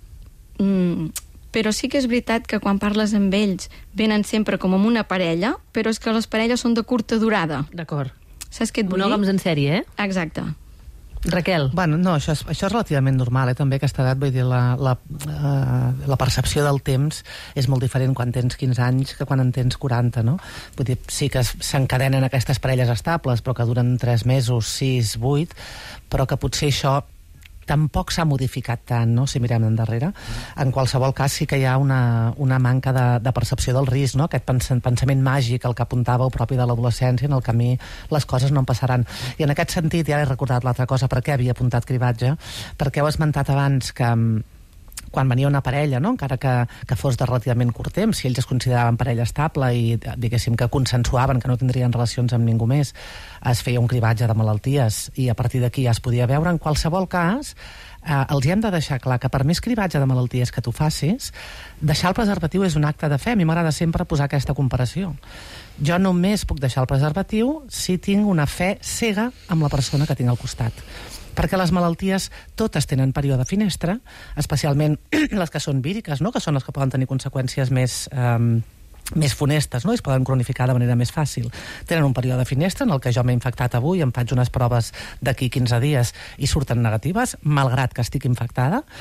mm, però sí que és veritat que quan parles amb ells venen sempre com amb una parella, però és que les parelles són de curta durada. D'acord. Saps què et vull dir? Monògams en sèrie, eh? Exacte. Raquel. Bueno, no, això és, això és relativament normal, eh, també, aquesta edat. Vull dir, la, la, uh, la percepció del temps és molt diferent quan tens quinze anys que quan en tens quaranta, no? Vull dir, sí que s'encadenen aquestes parelles estables, però que duren tres mesos, sis, vuit, però que potser això tampoc s'ha modificat tant, no?, si mirem endarrere. En qualsevol cas sí que hi ha una, una manca de, de percepció del risc, no?, aquest pens pensament màgic, el que apuntàveu propi de l'adolescència, en el camí les coses no en passaran. I en aquest sentit, ja he recordat l'altra cosa, per què havia apuntat cribatge, perquè heu esmentat abans que quan venia una parella, no?, encara que, que fos de relativament curt temps, si ells es consideraven parella estable i, diguéssim, que consensuaven que no tindrien relacions amb ningú més, es feia un cribatge de malalties i a partir d'aquí ja es podia veure. En qualsevol cas, eh, els hi hem de deixar clar que per més cribatge de malalties que tu facis, deixar el preservatiu és un acte de fe. A mi m'agrada sempre posar aquesta comparació. Jo només puc deixar el preservatiu si tinc una fe cega amb la persona que tinc al costat. Perquè les malalties totes tenen període finestra, especialment les que són víriques, no?, que són les que poden tenir conseqüències més, eh, més funestes, no?, i es poden cronificar de manera més fàcil. Tenen un període finestra en el que jo m'he infectat avui, em faig unes proves d'aquí quinze dies i surten negatives, malgrat que estic infectada,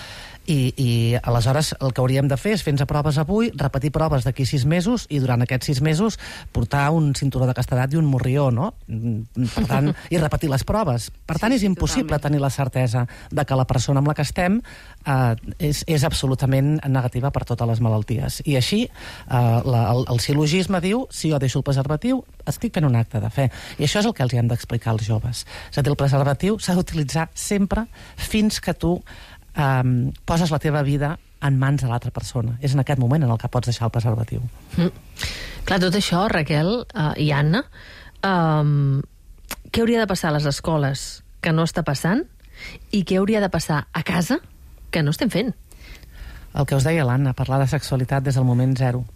I, i aleshores el que hauríem de fer és fer-nos proves avui, repetir proves d'aquí sis mesos i durant aquests sis mesos portar un cinturó de castedat i un morrió, no? Per tant, i repetir les proves. Per tant, Sí, és sí, impossible totalment. tenir la certesa de que la persona amb la que estem eh, és, és absolutament negativa per totes les malalties. I així eh, la, el, el silogisme diu, si jo deixo el preservatiu, estic fent un acte de fe. I això és el que els hem d'explicar als joves. És a dir, el preservatiu s'ha d'utilitzar sempre fins que tu Um, poses la teva vida en mans de l'altra persona. És en aquest moment en el que pots deixar el preservatiu. Mm. Clar, tot això, Raquel uh, i Anna, um, què hauria de passar a les escoles que no està passant i què hauria de passar a casa que no estem fent? El que us deia l'Anna, parlar de sexualitat des del moment zero.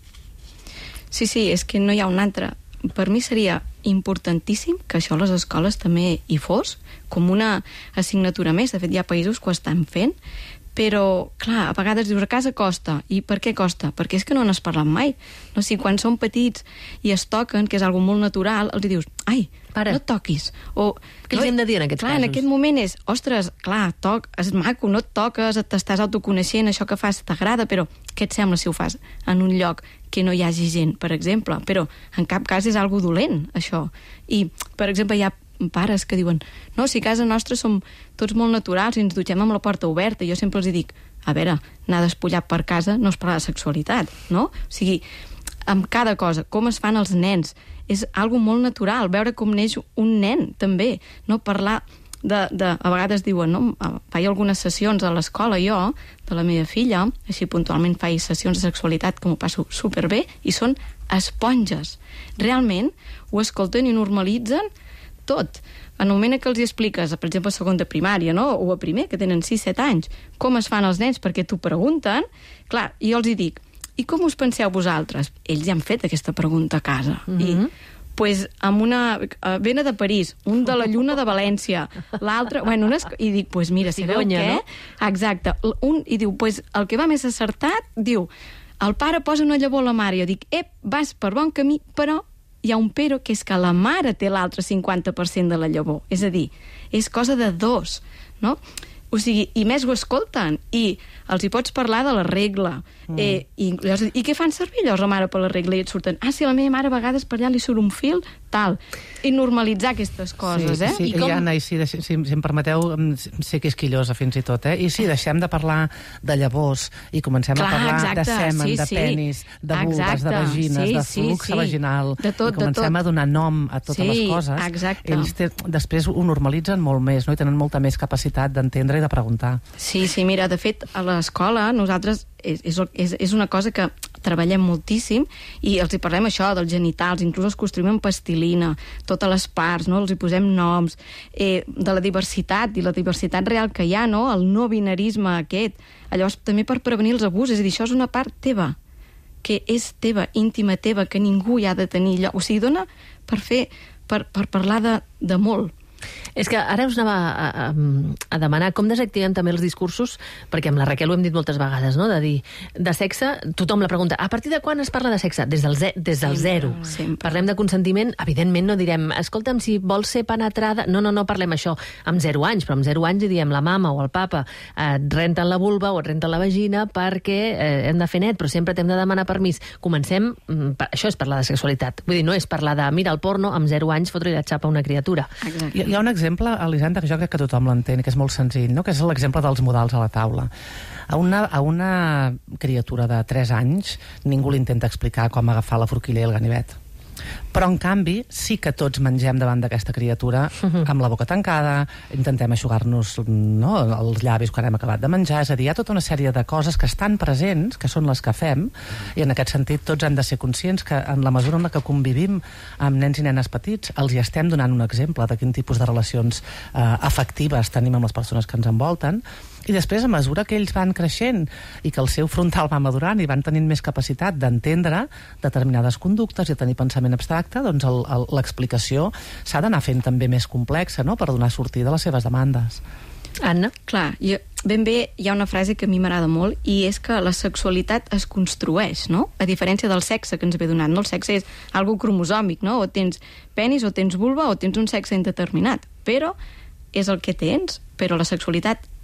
Sí, sí, és que no hi ha un altre. Per mi seria importantíssim que això a les escoles també hi fos, com una assignatura més. De fet, hi ha països que ho estan fent, però, clar, a vegades dius, a casa costa. I per què costa? Perquè és que no n'has parlat mai. No sé, quan són petits i es toquen, que és algo molt natural, els dius, ai, Para. no et toquis. O, Què els hem de dir en aquests clar, casos? en aquest moment és, ostres, clar, toc, és maco, no et toques, t'estàs autoconeixent, això que fas t'agrada, però què et sembla si ho fas en un lloc que no hi hagi gent, per exemple? Però en cap cas és algo dolent, això. I, per exemple, hi ha pares que diuen, no, si a casa nostra som tots molt naturals i ens dutxem amb la porta oberta. Jo sempre els dic, a veure, anar despullat per casa no és parlar de sexualitat, no? O sigui, amb cada cosa, com es fan els nens, és algo molt natural, veure com neix un nen, també, no? Parlar de, de a vegades diuen, no? Faig algunes sessions a l'escola, jo, de la meva filla, així puntualment faig sessions de sexualitat que m'ho passo superbé, i són esponges. Realment ho escolten i normalitzen tot. En el moment que els hi expliques, per exemple, a segon de primària, no? O a primer, que tenen sis set anys, com es fan els nens perquè t'ho pregunten, clar, i jo els hi dic, i com us penseu vosaltres? Ells ja han fet aquesta pregunta a casa. Mm-hmm. I pues, amb una uh, vena de París, un de la Lluna de València, l'altre... Bueno, unes, i dic, pues mira, sabeu Cigonya, què? no? Exacte. Un, I diu, pues, el que va més acertat, diu, el pare posa una llavor a la mare. Jo dic, ep, vas per bon camí, però hi ha un però, que és que la mare té l'altre cinquanta per cent de la llavor. És a dir, és cosa de dos, no? O sigui, i més ho escolten, i els hi pots parlar de la regla. Mm. Eh, i, llavors, I què fan servir llavors la mare per la regla? I et surten, ah, sí, a la meva mare a vegades per allà li surt un fil, tal. I normalitzar aquestes coses, sí, eh? Sí, I com... i Anna, i si, si, si em permeteu ser quisquillosa fins i tot, eh? I si deixem de parlar de llavors i comencem Clar, a parlar exacte, de semen, sí, de sí. penis, de vulves, Exacte, de vagines, sí, de sí, flux sí. vaginal, De tot, i comencem de tot. a donar nom a totes Sí, les coses, exacte. ells te, després ho normalitzen molt més, no? I tenen molta més capacitat d'entendre i de preguntar. Sí, sí, mira, de fet, a l'escola nosaltres és, és, és, és una cosa que treballem moltíssim i els hi parlem això dels genitals, inclús els construïm amb pastilina, totes les parts, no? Els hi posem noms, eh, de la diversitat i la diversitat real que hi ha, no? El no binarisme aquest, llavors també per prevenir els abusos, és a dir, això és una part teva, que és teva, íntima teva, que ningú hi ha de tenir lloc, o sigui, dona per fer, per, per parlar de, de molt. És que ara us anava a, a, a demanar com desactivem també els discursos, perquè amb la Raquel ho hem dit moltes vegades, no? De dir, de sexe, tothom la pregunta, a partir de quan es parla de sexe? Des del, ze des del sempre, zero. Sempre. Parlem de consentiment, evidentment no direm, escolta'm, si vols ser penetrada... No, no, no parlem això amb zero anys, però amb zero anys hi diem la mama o el papa et renten la vulva o et renten la vagina perquè eh, hem de fer net, però sempre t'hem de demanar permís. Comencem, per, això és parlar de sexualitat. Vull dir, no és parlar de, mira, el porno, amb zero anys fotre-li la xapa a una criatura. Exacte. Hi ha un exemple, Elisenda, que jo crec que tothom l'entén, que és molt senzill, no? Que és l'exemple dels modals a la taula. A una, a una criatura de tres anys ningú li intenta explicar com agafar la forquilla i el ganivet. Però, en canvi, sí que tots mengem davant d'aquesta criatura amb la boca tancada, intentem eixugar-nos, no, els llavis quan hem acabat de menjar, és a dir, hi ha tota una sèrie de coses que estan presents, que són les que fem, i en aquest sentit tots hem de ser conscients que en la mesura en la que convivim amb nens i nenes petits, els hi estem donant un exemple de quin tipus de relacions eh, afectives tenim amb les persones que ens envolten, i després, a mesura que ells van creixent i que el seu frontal va madurant i van tenint més capacitat d'entendre determinades conductes i de tenir pensament abstracte, doncs l'explicació s'ha d'anar fent també més complexa, no?, per donar sortida a les seves demandes. Anna? Clar, jo, ben bé hi ha una frase que a mi m'agrada molt i és que la sexualitat es construeix, no? A diferència del sexe que ens ve donat, no? El sexe és algo cromosòmic, no? O tens penis, o tens vulva, o tens un sexe indeterminat. Però és el que tens, però la sexualitat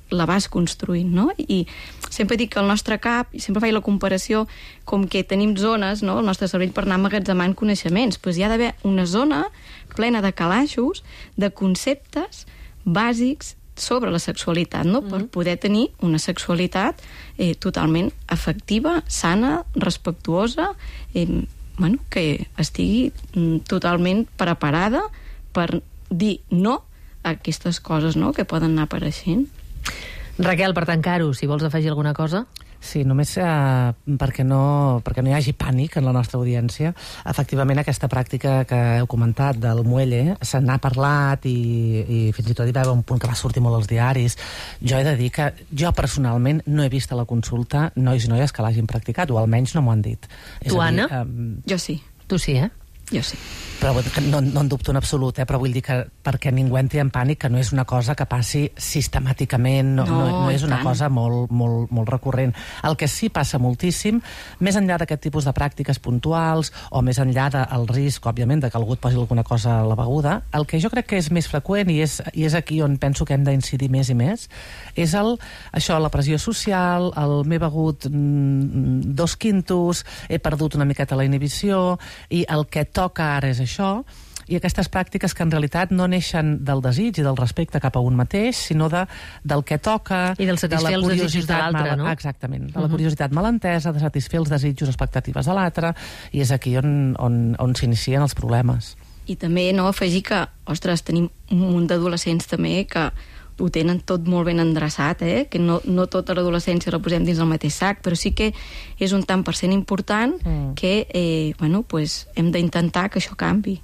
la vas construint, no? I sempre dic que el nostre cap, i sempre faig la comparació, com que tenim zones, no?, el nostre cervell per anar emmagatzemant coneixements, doncs hi ha d'haver una zona plena de calaixos, de conceptes bàsics sobre la sexualitat, no?, mm. per poder tenir una sexualitat eh, totalment efectiva, sana, respectuosa, eh, bueno, que estigui mm, totalment preparada per dir no a aquestes coses, no?, que poden anar apareixent. Raquel, per tancar-ho, si vols afegir alguna cosa... Sí, només eh, perquè, no, perquè no hi hagi pànic en la nostra audiència. Efectivament, aquesta pràctica que heu comentat del muelle, se n'ha parlat i, i fins i tot hi va haver un punt que va sortir molt als diaris. Jo he de dir que jo personalment no he vist a la consulta nois i noies que l'hagin practicat, o almenys no m'ho han dit. Tu, Anna? Um... Jo sí. Tu sí, eh? Jo sí. Però no, no en dubto en absolut, eh? Però vull dir que perquè ningú entri en pànic, que no és una cosa que passi sistemàticament, no, no, no, no és una cosa molt, molt, molt recurrent. El que sí passa moltíssim, més enllà d'aquest tipus de pràctiques puntuals, o més enllà del risc, òbviament, de que algú et posi alguna cosa a la beguda, el que jo crec que és més freqüent, i és, i és aquí on penso que hem d'incidir més i més, és el, això, la pressió social, el m'he begut mm, dos quintos, he perdut una miqueta la inhibició, i el que toca ara és això, i aquestes pràctiques que en realitat no neixen del desig i del respecte cap a un mateix, sinó de, del que toca... I del satisfer els desitjos de l'altre, no? Exactament, de la curiositat malentesa, de satisfer els desitjos, expectatives de l'altre, i és aquí on, on, on s'inicien els problemes. I també, no, afegir que, ostres, tenim un munt d'adolescents també que ho tenen tot molt ben endreçat, eh? Que no, no tota l'adolescència la posem dins el mateix sac, però sí que és un tant per cent important mm. que eh, bueno, pues, hem d'intentar que això canvi.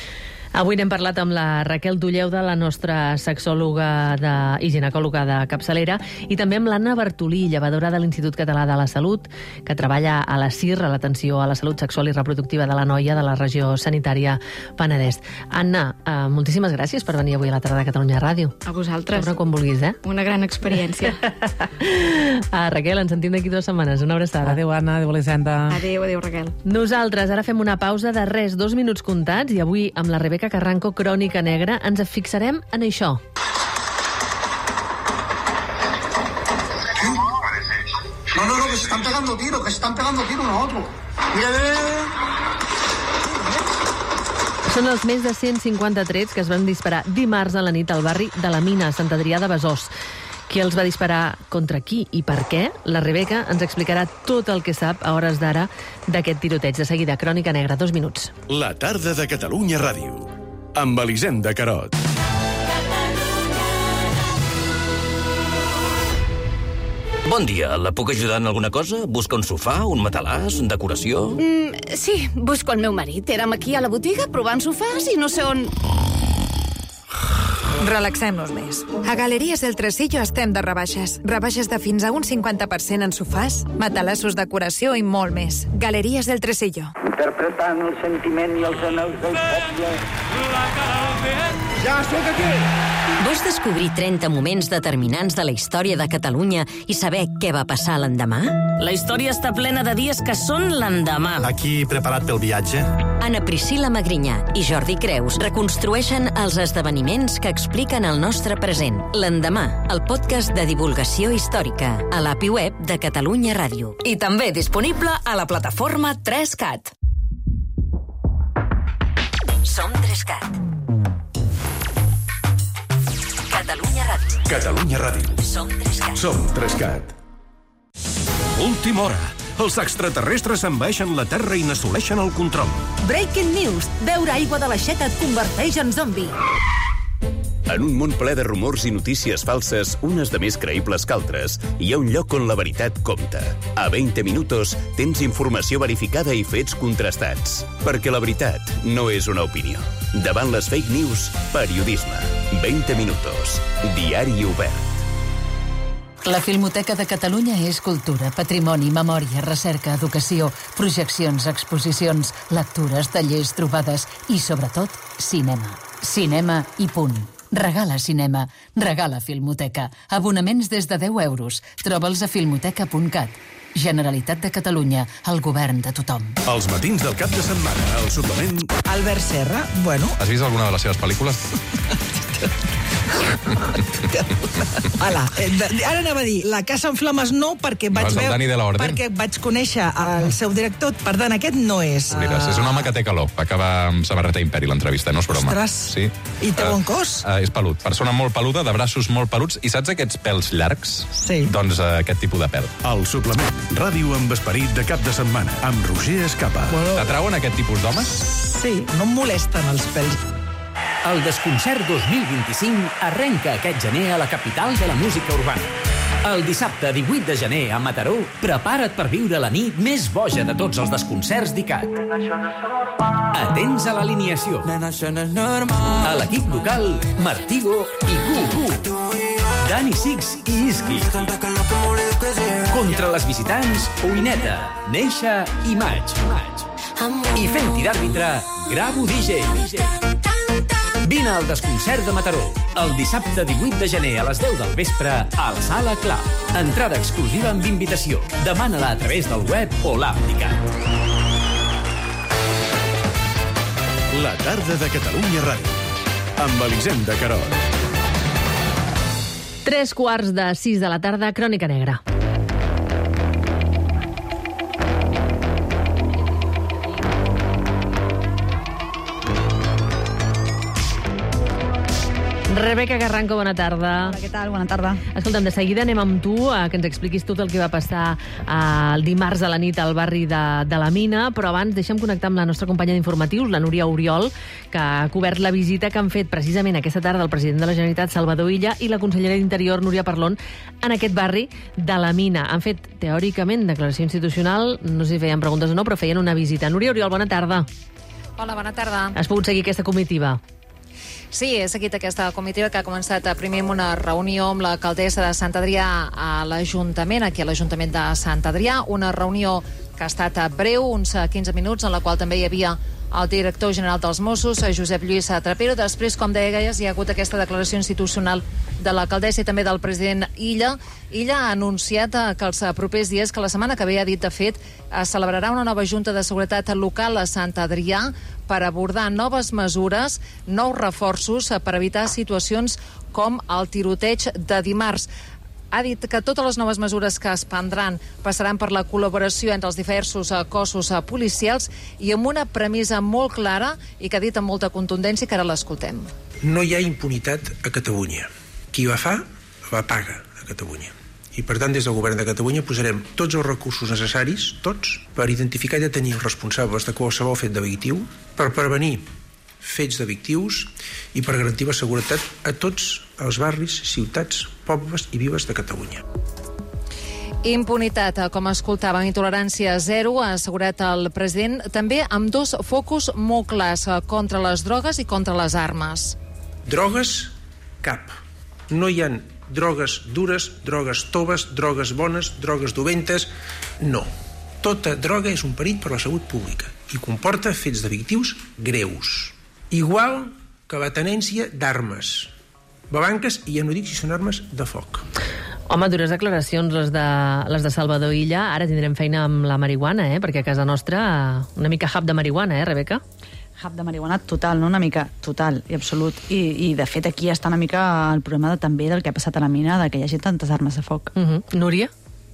Avui n'hem parlat amb la Raquel Dulleuda, la nostra sexòloga de, i ginecòloga de capçalera, i també amb l'Anna Bartolí, llevadora de l'Institut Català de la Salut, que treballa a la C I R, a l'atenció a la salut sexual i reproductiva de la noia de la regió sanitària Penedès. Anna, eh, moltíssimes gràcies per venir avui a la tarda de Catalunya Ràdio. A vosaltres. Torna quan vulguis, eh? Una gran experiència. ah, Raquel, ens sentim d'aquí dues setmanes. Una abraçada. Adéu, Anna. Adéu, Elisenda. Adéu, adéu, Raquel. Nosaltres ara fem una pausa de res, dos minuts comptats, i avui amb la Rebeca Carranco, Crònica Negra, ens fixarem en això. No, no, no, que se están pegando tiros, que se están pegando tiros uno a otro. Mira, Són els més de cent cinquanta trets que es van disparar dimarts a la nit al barri de la Mina, a Sant Adrià de Besòs. Qui els va disparar, contra qui i per què? La Rebeca ens explicarà tot el que sap a hores d'ara d'aquest tiroteig. De seguida, Crònica Negra, dos minuts. La tarda de Catalunya Ràdio, amb Elisenda Carot. Bon dia, la puc ajudar en alguna cosa? Busca un sofà, un matalàs, decoració? Mm, sí, busco el meu marit. Érem aquí a la botiga provant sofàs i no sé on... Relaxem-nos més. A Galeries del Tresillo estem de rebaixes. Rebaixes de fins a un cinquanta per cent en sofàs, matalassos, decoració i molt més. Galeries del Tresillo. Interpretant el sentiment i els anels del poble. Ja sóc aquí! Vols descobrir trenta moments determinants de la història de Catalunya i saber què va passar l'endemà? La història està plena de dies que són l'endemà. Aquí preparat pel viatge? Anna Priscila Magrinyà i Jordi Creus reconstrueixen els esdeveniments que expliquen el nostre present. L'endemà, el podcast de divulgació històrica, a l'A P I web de Catalunya Ràdio. I també disponible a la plataforma tres cat. Som tres cat. Catalunya Ràdio. Catalunya Ràdio. Som tres cat. Som tres cat. Última hora. Els extraterrestres envaeixen la Terra i n'assoleixen el control. Breaking news. Beure aigua de l'aixeta et converteix en zombi. En un món ple de rumors i notícies falses, unes de més creïbles que altres, hi ha un lloc on la veritat compta. A vint minutos tens informació verificada i fets contrastats. Perquè la veritat no és una opinió. Davant les fake news, periodisme. vint minutos. Diari obert. La Filmoteca de Catalunya és cultura, patrimoni, memòria, recerca, educació, projeccions, exposicions, lectures, tallers, trobades i, sobretot, cinema. Cinema i punt. Regala cinema. Regala Filmoteca. Abonaments des de deu euros. Troba'ls a filmoteca punt cat. Generalitat de Catalunya. El govern de tothom. Els matins del cap de setmana. El suplement... Albert Serra, bueno... Has vist alguna de les seves pel·lícules? Hola, ara anava a dir, la Casa en Flames no, perquè vaig, el Dani de la Orden. perquè vaig conèixer el seu director, per tant, aquest no és. Mira, és un home que té calor. Va acabar amb samarreta Imperi, l'entrevista, no és broma. Ostres. Sí. I té bon cos? Uh, uh, és pelut. Persona molt peluda, de braços molt peluts. I saps aquests pèls llargs? Sí. Doncs uh, aquest tipus de pèl. El suplement. Ràdio amb esperit de cap de setmana. Amb Roger Escapa. Bueno. T'atrauen aquest tipus d'homes? Sí, no em molesten els pèls. El Desconcert dos mil vint-i-cinc arrenca aquest gener a la capital de la música urbana. El dissabte divuit de gener a Mataró, prepara't per viure la nit més boja de tots els desconcerts d'I C A T. Atents a l'alineació. A l'equip local, Martigo i Cucu. Dani Six i Iski. Contra les visitants, Oineta, Neixa i Maig. I fent-hi d'àrbitre, Gravo D J. Vine al Desconcert de Mataró, el dissabte divuit de gener a les deu del vespre a la Sala Clar. Entrada exclusiva amb invitació. Demana-la a través del web o l'app d'I C A T. La tarda de Catalunya Ràdio, amb Elisenda Querol. Tres quarts de sis de la tarda, Crònica Negra. Rebeca Carranco, bona tarda. Hola, què tal? Bona tarda. Escolta'm, de seguida anem amb tu, a que ens expliquis tot el que va passar eh, el dimarts a la nit al barri de, de la Mina, però abans deixa'm connectar amb la nostra companya d'informatius, la Núria Oriol, que ha cobert la visita que han fet precisament aquesta tarda el president de la Generalitat, Salvador Illa, i la consellera d'Interior, Núria Parlon, en aquest barri de la Mina. Han fet, teòricament, declaració institucional, no sé si feien preguntes o no, però feien una visita. Núria Oriol, bona tarda. Hola, bona tarda. Has pogut seguir aquesta comitiva? Sí, he seguit aquesta comitiva que ha començat primer amb una reunió amb l'alcaldessa de Sant Adrià a l'Ajuntament, aquí a l'Ajuntament de Sant Adrià, una reunió que ha estat breu, uns quinze minuts, en la qual també hi havia el director general dels Mossos, Josep Lluís Trapero. Després, com deies, hi ha hagut aquesta declaració institucional de l'alcaldessa i també del president Illa. Illa ha anunciat que els propers dies, que la setmana que ve, ha dit, de fet, es celebrarà una nova Junta de Seguretat Local a Sant Adrià per abordar noves mesures, nous reforços per evitar situacions com el tiroteig de dimarts. Ha dit que totes les noves mesures que es prendran passaran per la col·laboració entre els diversos cossos policials i amb una premissa molt clara i que ha dit amb molta contundència, que ara l'escoltem. No hi ha impunitat a Catalunya. Qui va fa, va paga a Catalunya. I, per tant, des del govern de Catalunya posarem tots els recursos necessaris, tots, per identificar i detenir els responsables de qualsevol fet delictiu, per prevenir fets delictius i per garantir la seguretat a tots els barris, ciutats, pobles i viles de Catalunya. Impunitat, com escoltàvem, intolerància zero, ha assegurat el president, també amb dos focus molt clars, contra les drogues i contra les armes. Drogues, cap. No hi ha drogues dures, drogues toves, drogues bones, drogues dolentes, no. Tota droga és un perill per la salut pública i comporta fets delictius greus. Igual que la tenència d'armes, balanques, i ja no dic si són armes de foc. Home, dures declaracions les de, les de Salvador Illa. Ara tindrem feina amb la marihuana, eh? Perquè a casa nostra una mica hub de marihuana, eh, Rebeca? Hub de marihuana total, no? Una mica total i absolut. I, i de fet, aquí està una mica el problema de, també del que ha passat a la mina, de que hi hagi tantes armes de foc. Uh-huh. Núria?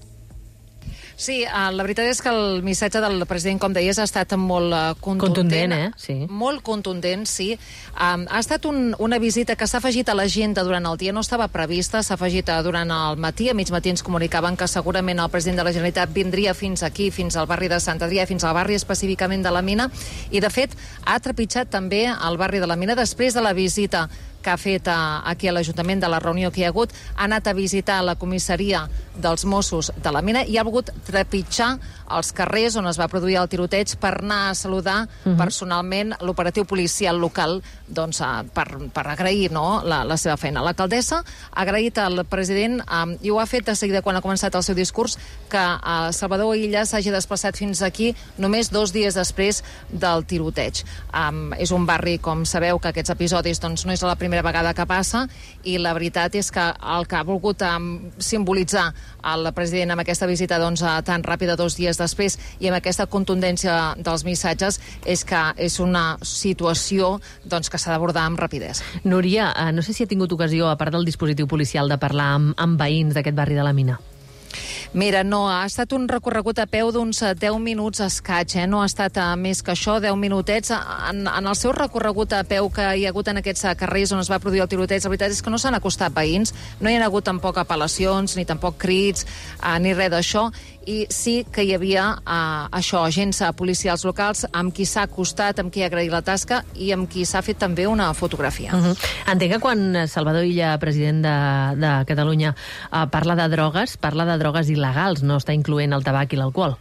Sí, uh, la veritat és que el missatge del president, com deies, ha estat molt uh, contundent. Contundent, eh? Sí. Molt contundent, sí. Um, ha estat un, una visita que s'ha afegit a l'agenda durant el dia, no estava prevista, s'ha afegit uh, durant el matí. A mig matí ens comunicaven que segurament el president de la Generalitat vindria fins aquí, fins al barri de Sant Adrià, fins al barri específicament de la Mina, i de fet ha trepitjat també el barri de la Mina després de la visita que ha fet uh, aquí a l'Ajuntament, de la reunió que hi ha hagut. Ha anat a visitar la comissaria dels Mossos de la Mina i ha volgut trepitjar els carrers on es va produir el tiroteig per anar a saludar uh-huh. personalment l'operatiu policial local, doncs, uh, per, per agrair, no?, la, la seva feina. L'alcaldessa ha agraït al president um, i ho ha fet de seguida quan ha començat el seu discurs, que uh, Salvador Illa s'hagi desplaçat fins aquí només dos dies després del tiroteig. Um, és un barri, com sabeu, que aquests episodis doncs, no és la primera vegada que passa, i la veritat és que el que ha volgut um, simbolitzar el president amb aquesta visita doncs, tan ràpida dos dies després i amb aquesta contundència dels missatges és que és una situació doncs, que s'ha d'abordar amb rapidesa. Núria, no sé si ha tingut ocasió, a part del dispositiu policial, de parlar amb, amb veïns d'aquest barri de la Mina. Mira, no, ha estat un recorregut a peu d'uns deu minuts escaig, eh? No ha estat uh, més que això, deu minutets. En, en el seu recorregut a peu que hi ha hagut en aquests carrers on es va produir el tiroteig, la veritat és que no s'han acostat veïns, no hi ha hagut tampoc apel·lacions, ni tampoc crits, uh, ni res d'això, i sí que hi havia uh, això, agents uh, policials locals amb qui s'ha acostat, amb qui ha agraït la tasca i amb qui s'ha fet també una fotografia. Uh -huh. Entenc que quan Salvador Illa, president de, de Catalunya, uh, parla de drogues, parla de drogues il·legals, no està incloent el tabac i l'alcohol.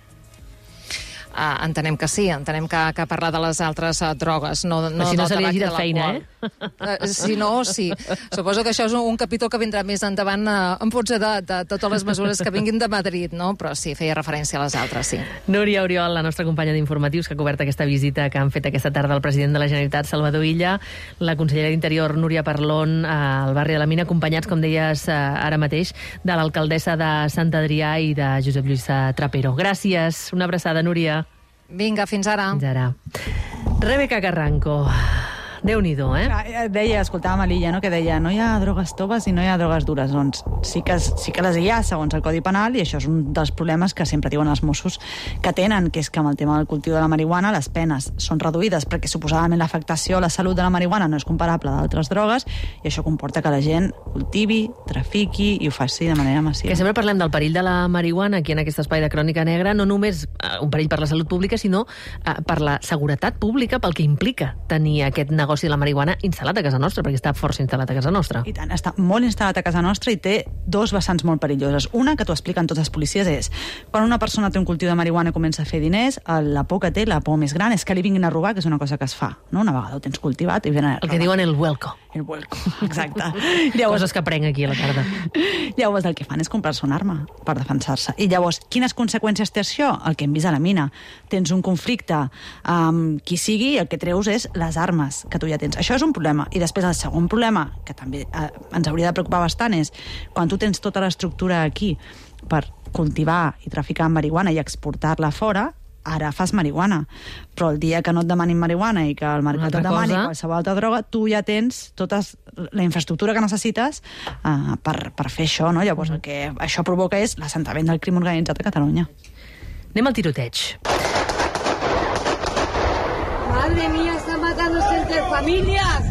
Uh, entenem que sí, entenem que, que parla de les altres uh, drogues, no, no si no del se li tabac hagi i de de feina, l'alcohol. Uh, si no, sí. Suposo que això és un, un capítol que vindrà més endavant uh, en funció de, de totes les mesures que vinguin de Madrid, no? Però sí, feia referència a les altres, sí. Núria Oriol, la nostra companya d'informatius, que ha cobert aquesta visita que han fet aquesta tarda el president de la Generalitat, Salvador Illa, la consellera d'Interior, Núria Parlon, al barri de la Mina, acompanyats, com deies ara mateix, de l'alcaldessa de Sant Adrià i de Josep Lluís Trapero. Gràcies. Una abraçada, Núria. Vinga, fins ara. Fins ara. Rebeca Carranco. Déu-n'hi-do, eh? Deia, escoltàvem a l'Illa, no?, que deia no hi ha drogues toves i no hi ha drogues dures. Doncs sí que, sí que les hi ha, segons el Codi Penal, i això és un dels problemes que sempre diuen els Mossos que tenen, que és que amb el tema del cultiu de la marihuana les penes són reduïdes perquè suposadament l'afectació a la salut de la marihuana no és comparable a d'altres drogues, i això comporta que la gent cultivi, trafiqui i ho faci de manera massiva. Que sempre parlem del perill de la marihuana aquí en aquest espai de Crònica Negra, no només uh, un perill per la salut pública, sinó uh, per la seguretat pública, pel que implica tenir aquest negoci de la marihuana instal·lat a casa nostra, perquè està força instal·lat a casa nostra. I tant, està molt instal·lat a casa nostra i té dos vessants molt perilloses. Una, que t'ho expliquen tots els policies, és quan una persona té un cultiu de marihuana i comença a fer diners, la por que té, la por més gran, és que li vinguin a robar, que és una cosa que es fa, no? Una vegada ho tens cultivat i venen a robar. El que diuen el vuelco. El vuelco, exacte. Llavors, coses que aprenc aquí a la tarda. Llavors, el que fan és comprar-se una arma per defensar-se. I llavors, quines conseqüències té això? El que hem vist a la Mina. Tens un conflicte amb qui sigui i el que treus és les armes que tu ja tens. Això és un problema. I després el segon problema, que també eh, ens hauria de preocupar bastant, és quan tu tens tota l'estructura aquí per cultivar i traficar amb marihuana i exportar-la fora, ara fas marihuana, però el dia que no et demanin marihuana i que el mercat et demani cosa... qualsevol altra droga, tu ja tens tota la infraestructura que necessites uh, per, per fer això, no? Llavors el que això provoca és l'assentament del crim organitzat a Catalunya. Anem al tiroteig. Madre mía, están matándose entre familias.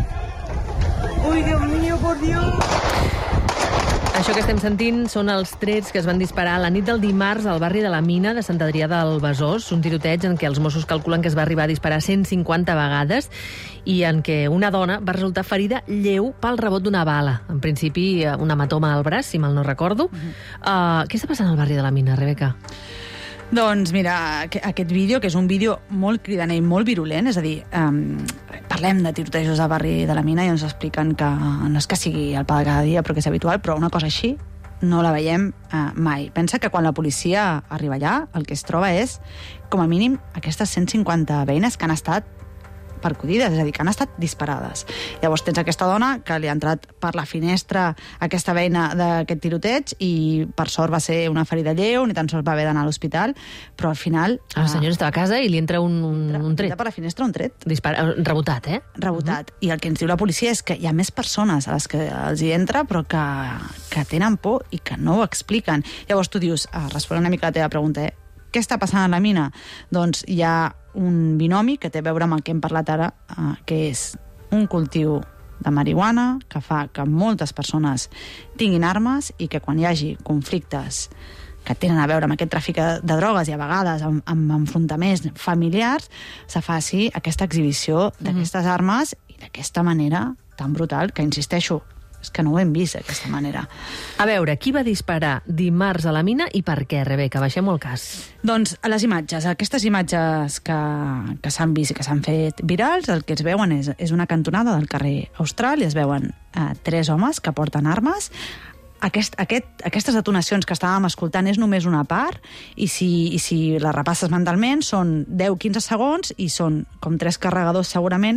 Uy, Dios mío, por Dios. Això que estem sentint són els trets que es van disparar la nit del dimarts al barri de la Mina de Sant Adrià del Besòs, un tiroteig en què els Mossos calculen que es va arribar a disparar cent cinquanta vegades i en què una dona va resultar ferida lleu pel rebot d'una bala. En principi, un hematoma al braç, si mal no recordo. Uh-huh. Uh, què està passant al barri de la Mina, Rebeca? Doncs mira, aquest vídeo, que és un vídeo molt cridaner i molt virulent, és a dir, um, parlem de tirotejos al barri de la Mina i ens expliquen que no és que sigui el pa de cada dia, però que és habitual, però una cosa així no la veiem uh, mai. Pensa que quan la policia arriba allà, el que es troba és, com a mínim, aquestes cent cinquanta veïnes que han estat percudides, és a dir, que han estat disparades. Llavors tens aquesta dona que li ha entrat per la finestra aquesta veïna d'aquest tiroteig i per sort va ser una ferida lleu, ni tan sols va haver d'anar a l'hospital, però al final... El senyor estava a casa i li entra un, un, entra, un tret. Entra per la finestra un tret. Dispara, rebotat, eh? Rebotat. Uh-huh. I el que ens diu la policia és que hi ha més persones a les que els hi entra però que, que tenen por i que no ho expliquen. Llavors tu dius, ah, responent una mica a la teva pregunta, eh? Què està passant a la Mina? Doncs hi ha un binomi que té a veure amb el que hem parlat ara, eh, que és un cultiu de marihuana que fa que moltes persones tinguin armes i que quan hi hagi conflictes que tenen a veure amb aquest tràfic de drogues i a vegades amb, amb enfrontaments familiars, se faci aquesta exhibició d'aquestes armes i d'aquesta manera tan brutal que, insisteixo, és que no ho hem vist d'aquesta manera. A veure, qui va disparar dimarts a la Mina i per què, Rebeca? Baixem el cas. Doncs a les imatges, aquestes imatges que, que s'han vist i que s'han fet virals, el que es veuen és, és una cantonada del carrer Austral i es veuen eh, tres homes que porten armes. Aquest, aquest, aquestes detonacions que estàvem escoltant és només una part i si, i si les repasses mentalment són deu a quinze segons i són com tres carregadors segurament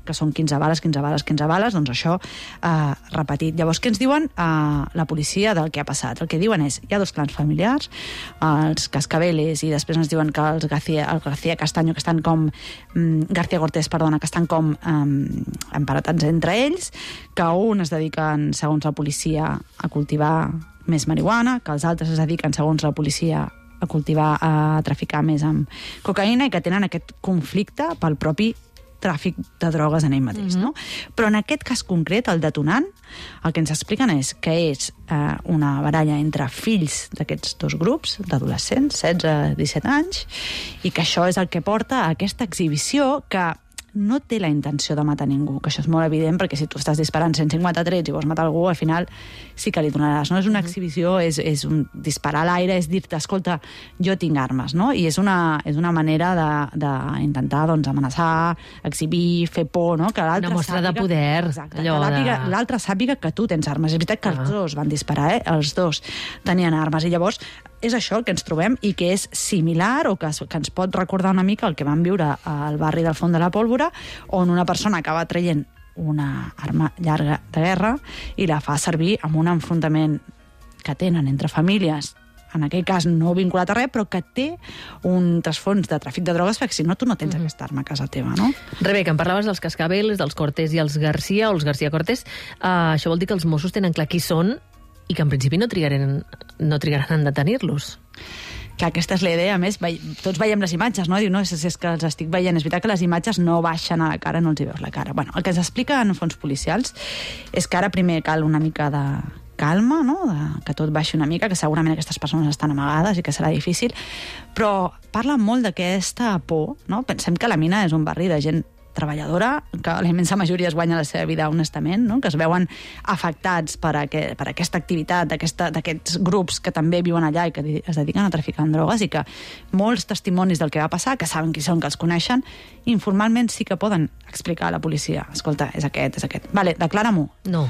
que són quinze bales, quinze bales, quinze bales, doncs això eh, repetit. Llavors, què ens diuen eh, la policia del que ha passat? El que diuen és, hi ha dos clans familiars, els Cascabeles, i després ens diuen que els García, el García Castaño, que estan com... Mm, García Cortés, perdona, que estan com eh, emparetats entre ells, que un es dediquen, segons la policia, a cultivar més marihuana, que els altres es dediquen, segons la policia, a cultivar, a traficar més amb cocaïna, i que tenen aquest conflicte pel propi tràfic de drogues en ell mateix, mm-hmm. no? Però en aquest cas concret, el detonant, el que ens expliquen és que és eh, una baralla entre fills d'aquests dos grups, d'adolescents, setze a disset anys, i que això és el que porta a aquesta exhibició que no té la intenció de matar ningú, que això és molt evident, perquè si tu estàs disparant cent cinquanta trets i vols matar algú, al final sí que li donaràs, no? És una exhibició, és, és un disparar a l'aire, és dir-te, escolta, jo tinc armes, no? I és una, és una manera d'intentar, doncs, amenaçar, exhibir, fer por, no? Que una mostra sàpiga, de poder. Exacte, que l'altre de... sàpiga que tu tens armes. És veritat que ah. els dos van disparar, eh? Els dos tenien armes, i llavors és això el que ens trobem i que és similar o que, que ens pot recordar una mica el que vam viure al barri del Font de la Pólvora, on una persona acaba traient una arma llarga de guerra i la fa servir en un enfrontament que tenen entre famílies, en aquell cas no vinculat a res, però que té un trasfons de tràfic de drogues, perquè si no, tu no tens mm-hmm. aquesta arma a casa teva, no? Rebeca, em parlaves dels Cascabeles, dels Cortés i els García, o els García Cortés. Uh, això vol dir que els Mossos tenen clar qui són i que en principi no trigaran, no trigaran en detenir-los. Que aquesta és la idea, a més, ve... tots veiem les imatges, no? Diu, no, és, és que els estic veient. És veritat que les imatges no baixen a la cara, no els hi veus la cara. Bueno, el que ens explica en fons policials és que ara primer cal una mica de calma, no? De, que tot baixi una mica, que segurament aquestes persones estan amagades i que serà difícil, però parla molt d'aquesta por, no? Pensem que la Mina és un barri de gent treballadora, que la immensa majoria es guanya la seva vida honestament, no? Que es veuen afectats per, aquest, per aquesta activitat d'aquests grups que també viuen allà i que es dediquen a traficar en drogues, i que molts testimonis del que va passar, que saben qui són, que els coneixen, informalment sí que poden explicar a la policia, escolta, és aquest, és aquest. Vale, declara-m'ho. No.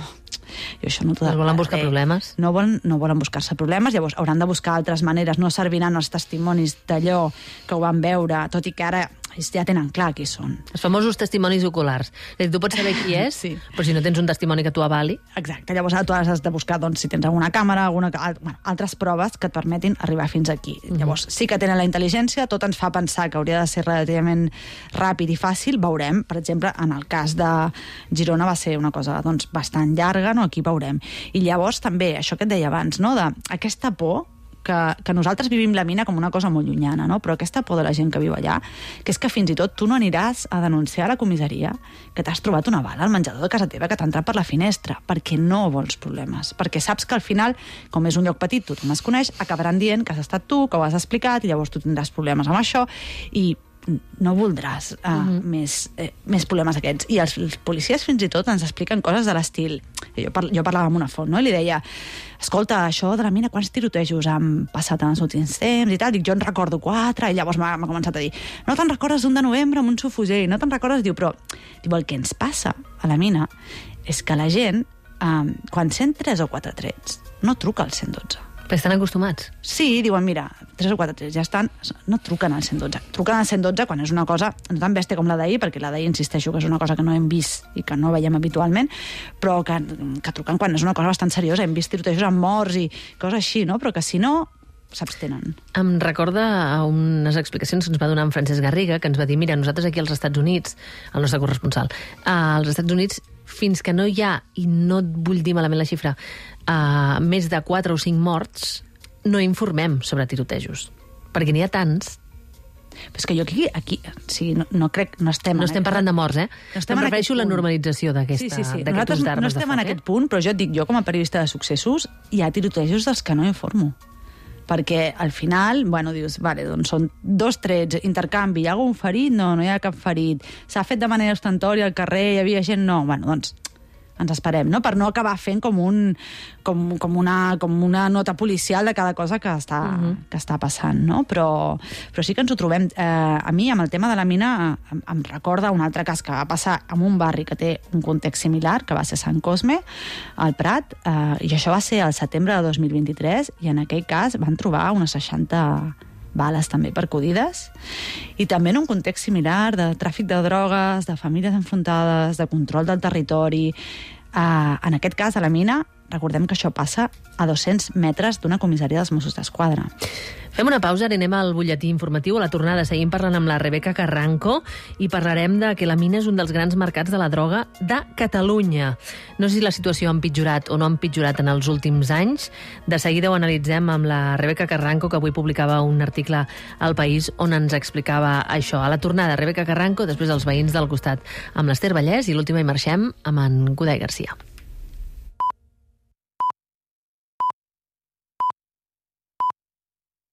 I això no no volen buscar problemes? No volen, no volen buscar-se problemes, llavors hauran de buscar altres maneres, no serviran els testimonis d'allò que ho van veure, tot i que ara ja tenen clar qui són. Els famosos testimonis oculars. És dir, tu pots saber qui és, sí. Però si no tens un testimoni que t'ho avali... Exacte, llavors tu has de buscar, doncs, si tens alguna càmera, alguna, bueno, altres proves que et permetin arribar fins aquí. Mm-hmm. Llavors, sí que tenen la intel·ligència, tot ens fa pensar que hauria de ser relativament ràpid i fàcil. Veurem, per exemple, en el cas de Girona va ser una cosa, doncs, bastant llarga, no? Aquí veurem. I llavors també, això que et deia abans, no? De aquesta por que, que nosaltres vivim la Mina com una cosa molt llunyana, no? Però aquesta por de la gent que viu allà, que és que fins i tot tu no aniràs a denunciar a la comissaria que t'has trobat una bala al menjador de casa teva que t'ha entrat per la finestra, perquè no vols problemes, perquè saps que al final, com és un lloc petit, tothom es coneix, acabaran dient que has estat tu, que ho has explicat, i llavors tu tindràs problemes amb això, i no voldràs uh, uh-huh. més, eh, més problemes aquests. I els, els policies fins i tot ens expliquen coses de l'estil. Jo, par jo parlava amb una font, no? I li deia, escolta, això de la Mina, quants tirotejos han passat en els últims temps i tal? Dic, jo en recordo quatre, i llavors m'ha començat a dir, no te'n recordes d'un de novembre amb un sufusell, no te'n recordes? Diu, però diu, el que ens passa a la Mina és que la gent, eh, quan sent tres o quatre trets, no truca al cent dotze. Però estan acostumats. Sí, diuen, mira, tres o quatre trets, ja estan, no truquen al cent dotze. Truquen al cent dotze quan és una cosa no tan bèstia com la d'ahir, perquè la d'ahir, insisteixo, que és una cosa que no hem vist i que no veiem habitualment, però que, que truquen quan és una cosa bastant seriosa. Hem vist tirotejos amb morts i coses així, no? Però que si no, s'abstenen. Em recorda a unes explicacions que ens va donar en Francesc Garriga, que ens va dir, mira, nosaltres aquí als Estats Units, el nostre corresponsal, als Estats Units, fins que no hi ha, i no et vull dir malament la xifra, uh, més de quatre o cinc morts, no informem sobre tirotejos. Perquè n'hi ha tants. Però és que jo aquí, aquí sí, no, no crec, no estem... No estem parlant de morts, eh? No estem em refereixo a la normalització d'aquest sí, sí, sí. ús d'armes de foc. Nosaltres no estem en aquest eh? punt, però jo et dic, jo com a periodista de successos, hi ha tirotejos dels que no informo. Perquè al final, bueno, dius, vale, doncs són dos trets, intercanvi, hi ha algun ferit? No, no hi ha cap ferit. S'ha fet de manera ostentòria al carrer, hi havia gent? No, bueno, doncs ens esperem, no? Per no acabar fent com, un, com, com, una, com una nota policial de cada cosa que està, uh-huh. que està passant, no? Però, però sí que ens ho trobem. Eh, a mi, amb el tema de la Mina, em, em recorda un altre cas que va passar en un barri que té un context similar, que va ser Sant Cosme, al Prat, eh, i això va ser al setembre de dos mil vint-i-tres, i en aquell cas van trobar unes seixanta bales també percudides, i també en un context similar de tràfic de drogues, de famílies enfrontades, de control del territori. Uh, en aquest cas, a la mina, recordem que això passa a dos-cents metres d'una comissaria dels Mossos d'Esquadra. Fem una pausa, ara anem al butlletí informatiu. A la tornada seguim parlant amb la Rebeca Carranco i parlarem de que la mina és un dels grans mercats de la droga de Catalunya. No sé si la situació ha empitjorat o no ha empitjorat en els últims anys. De seguida ho analitzem amb la Rebeca Carranco, que avui publicava un article al País on ens explicava això. A la tornada, Rebeca Carranco, després els veïns del costat amb l'Ester Vallès, i l'última hi marxem amb en Godai Garcia.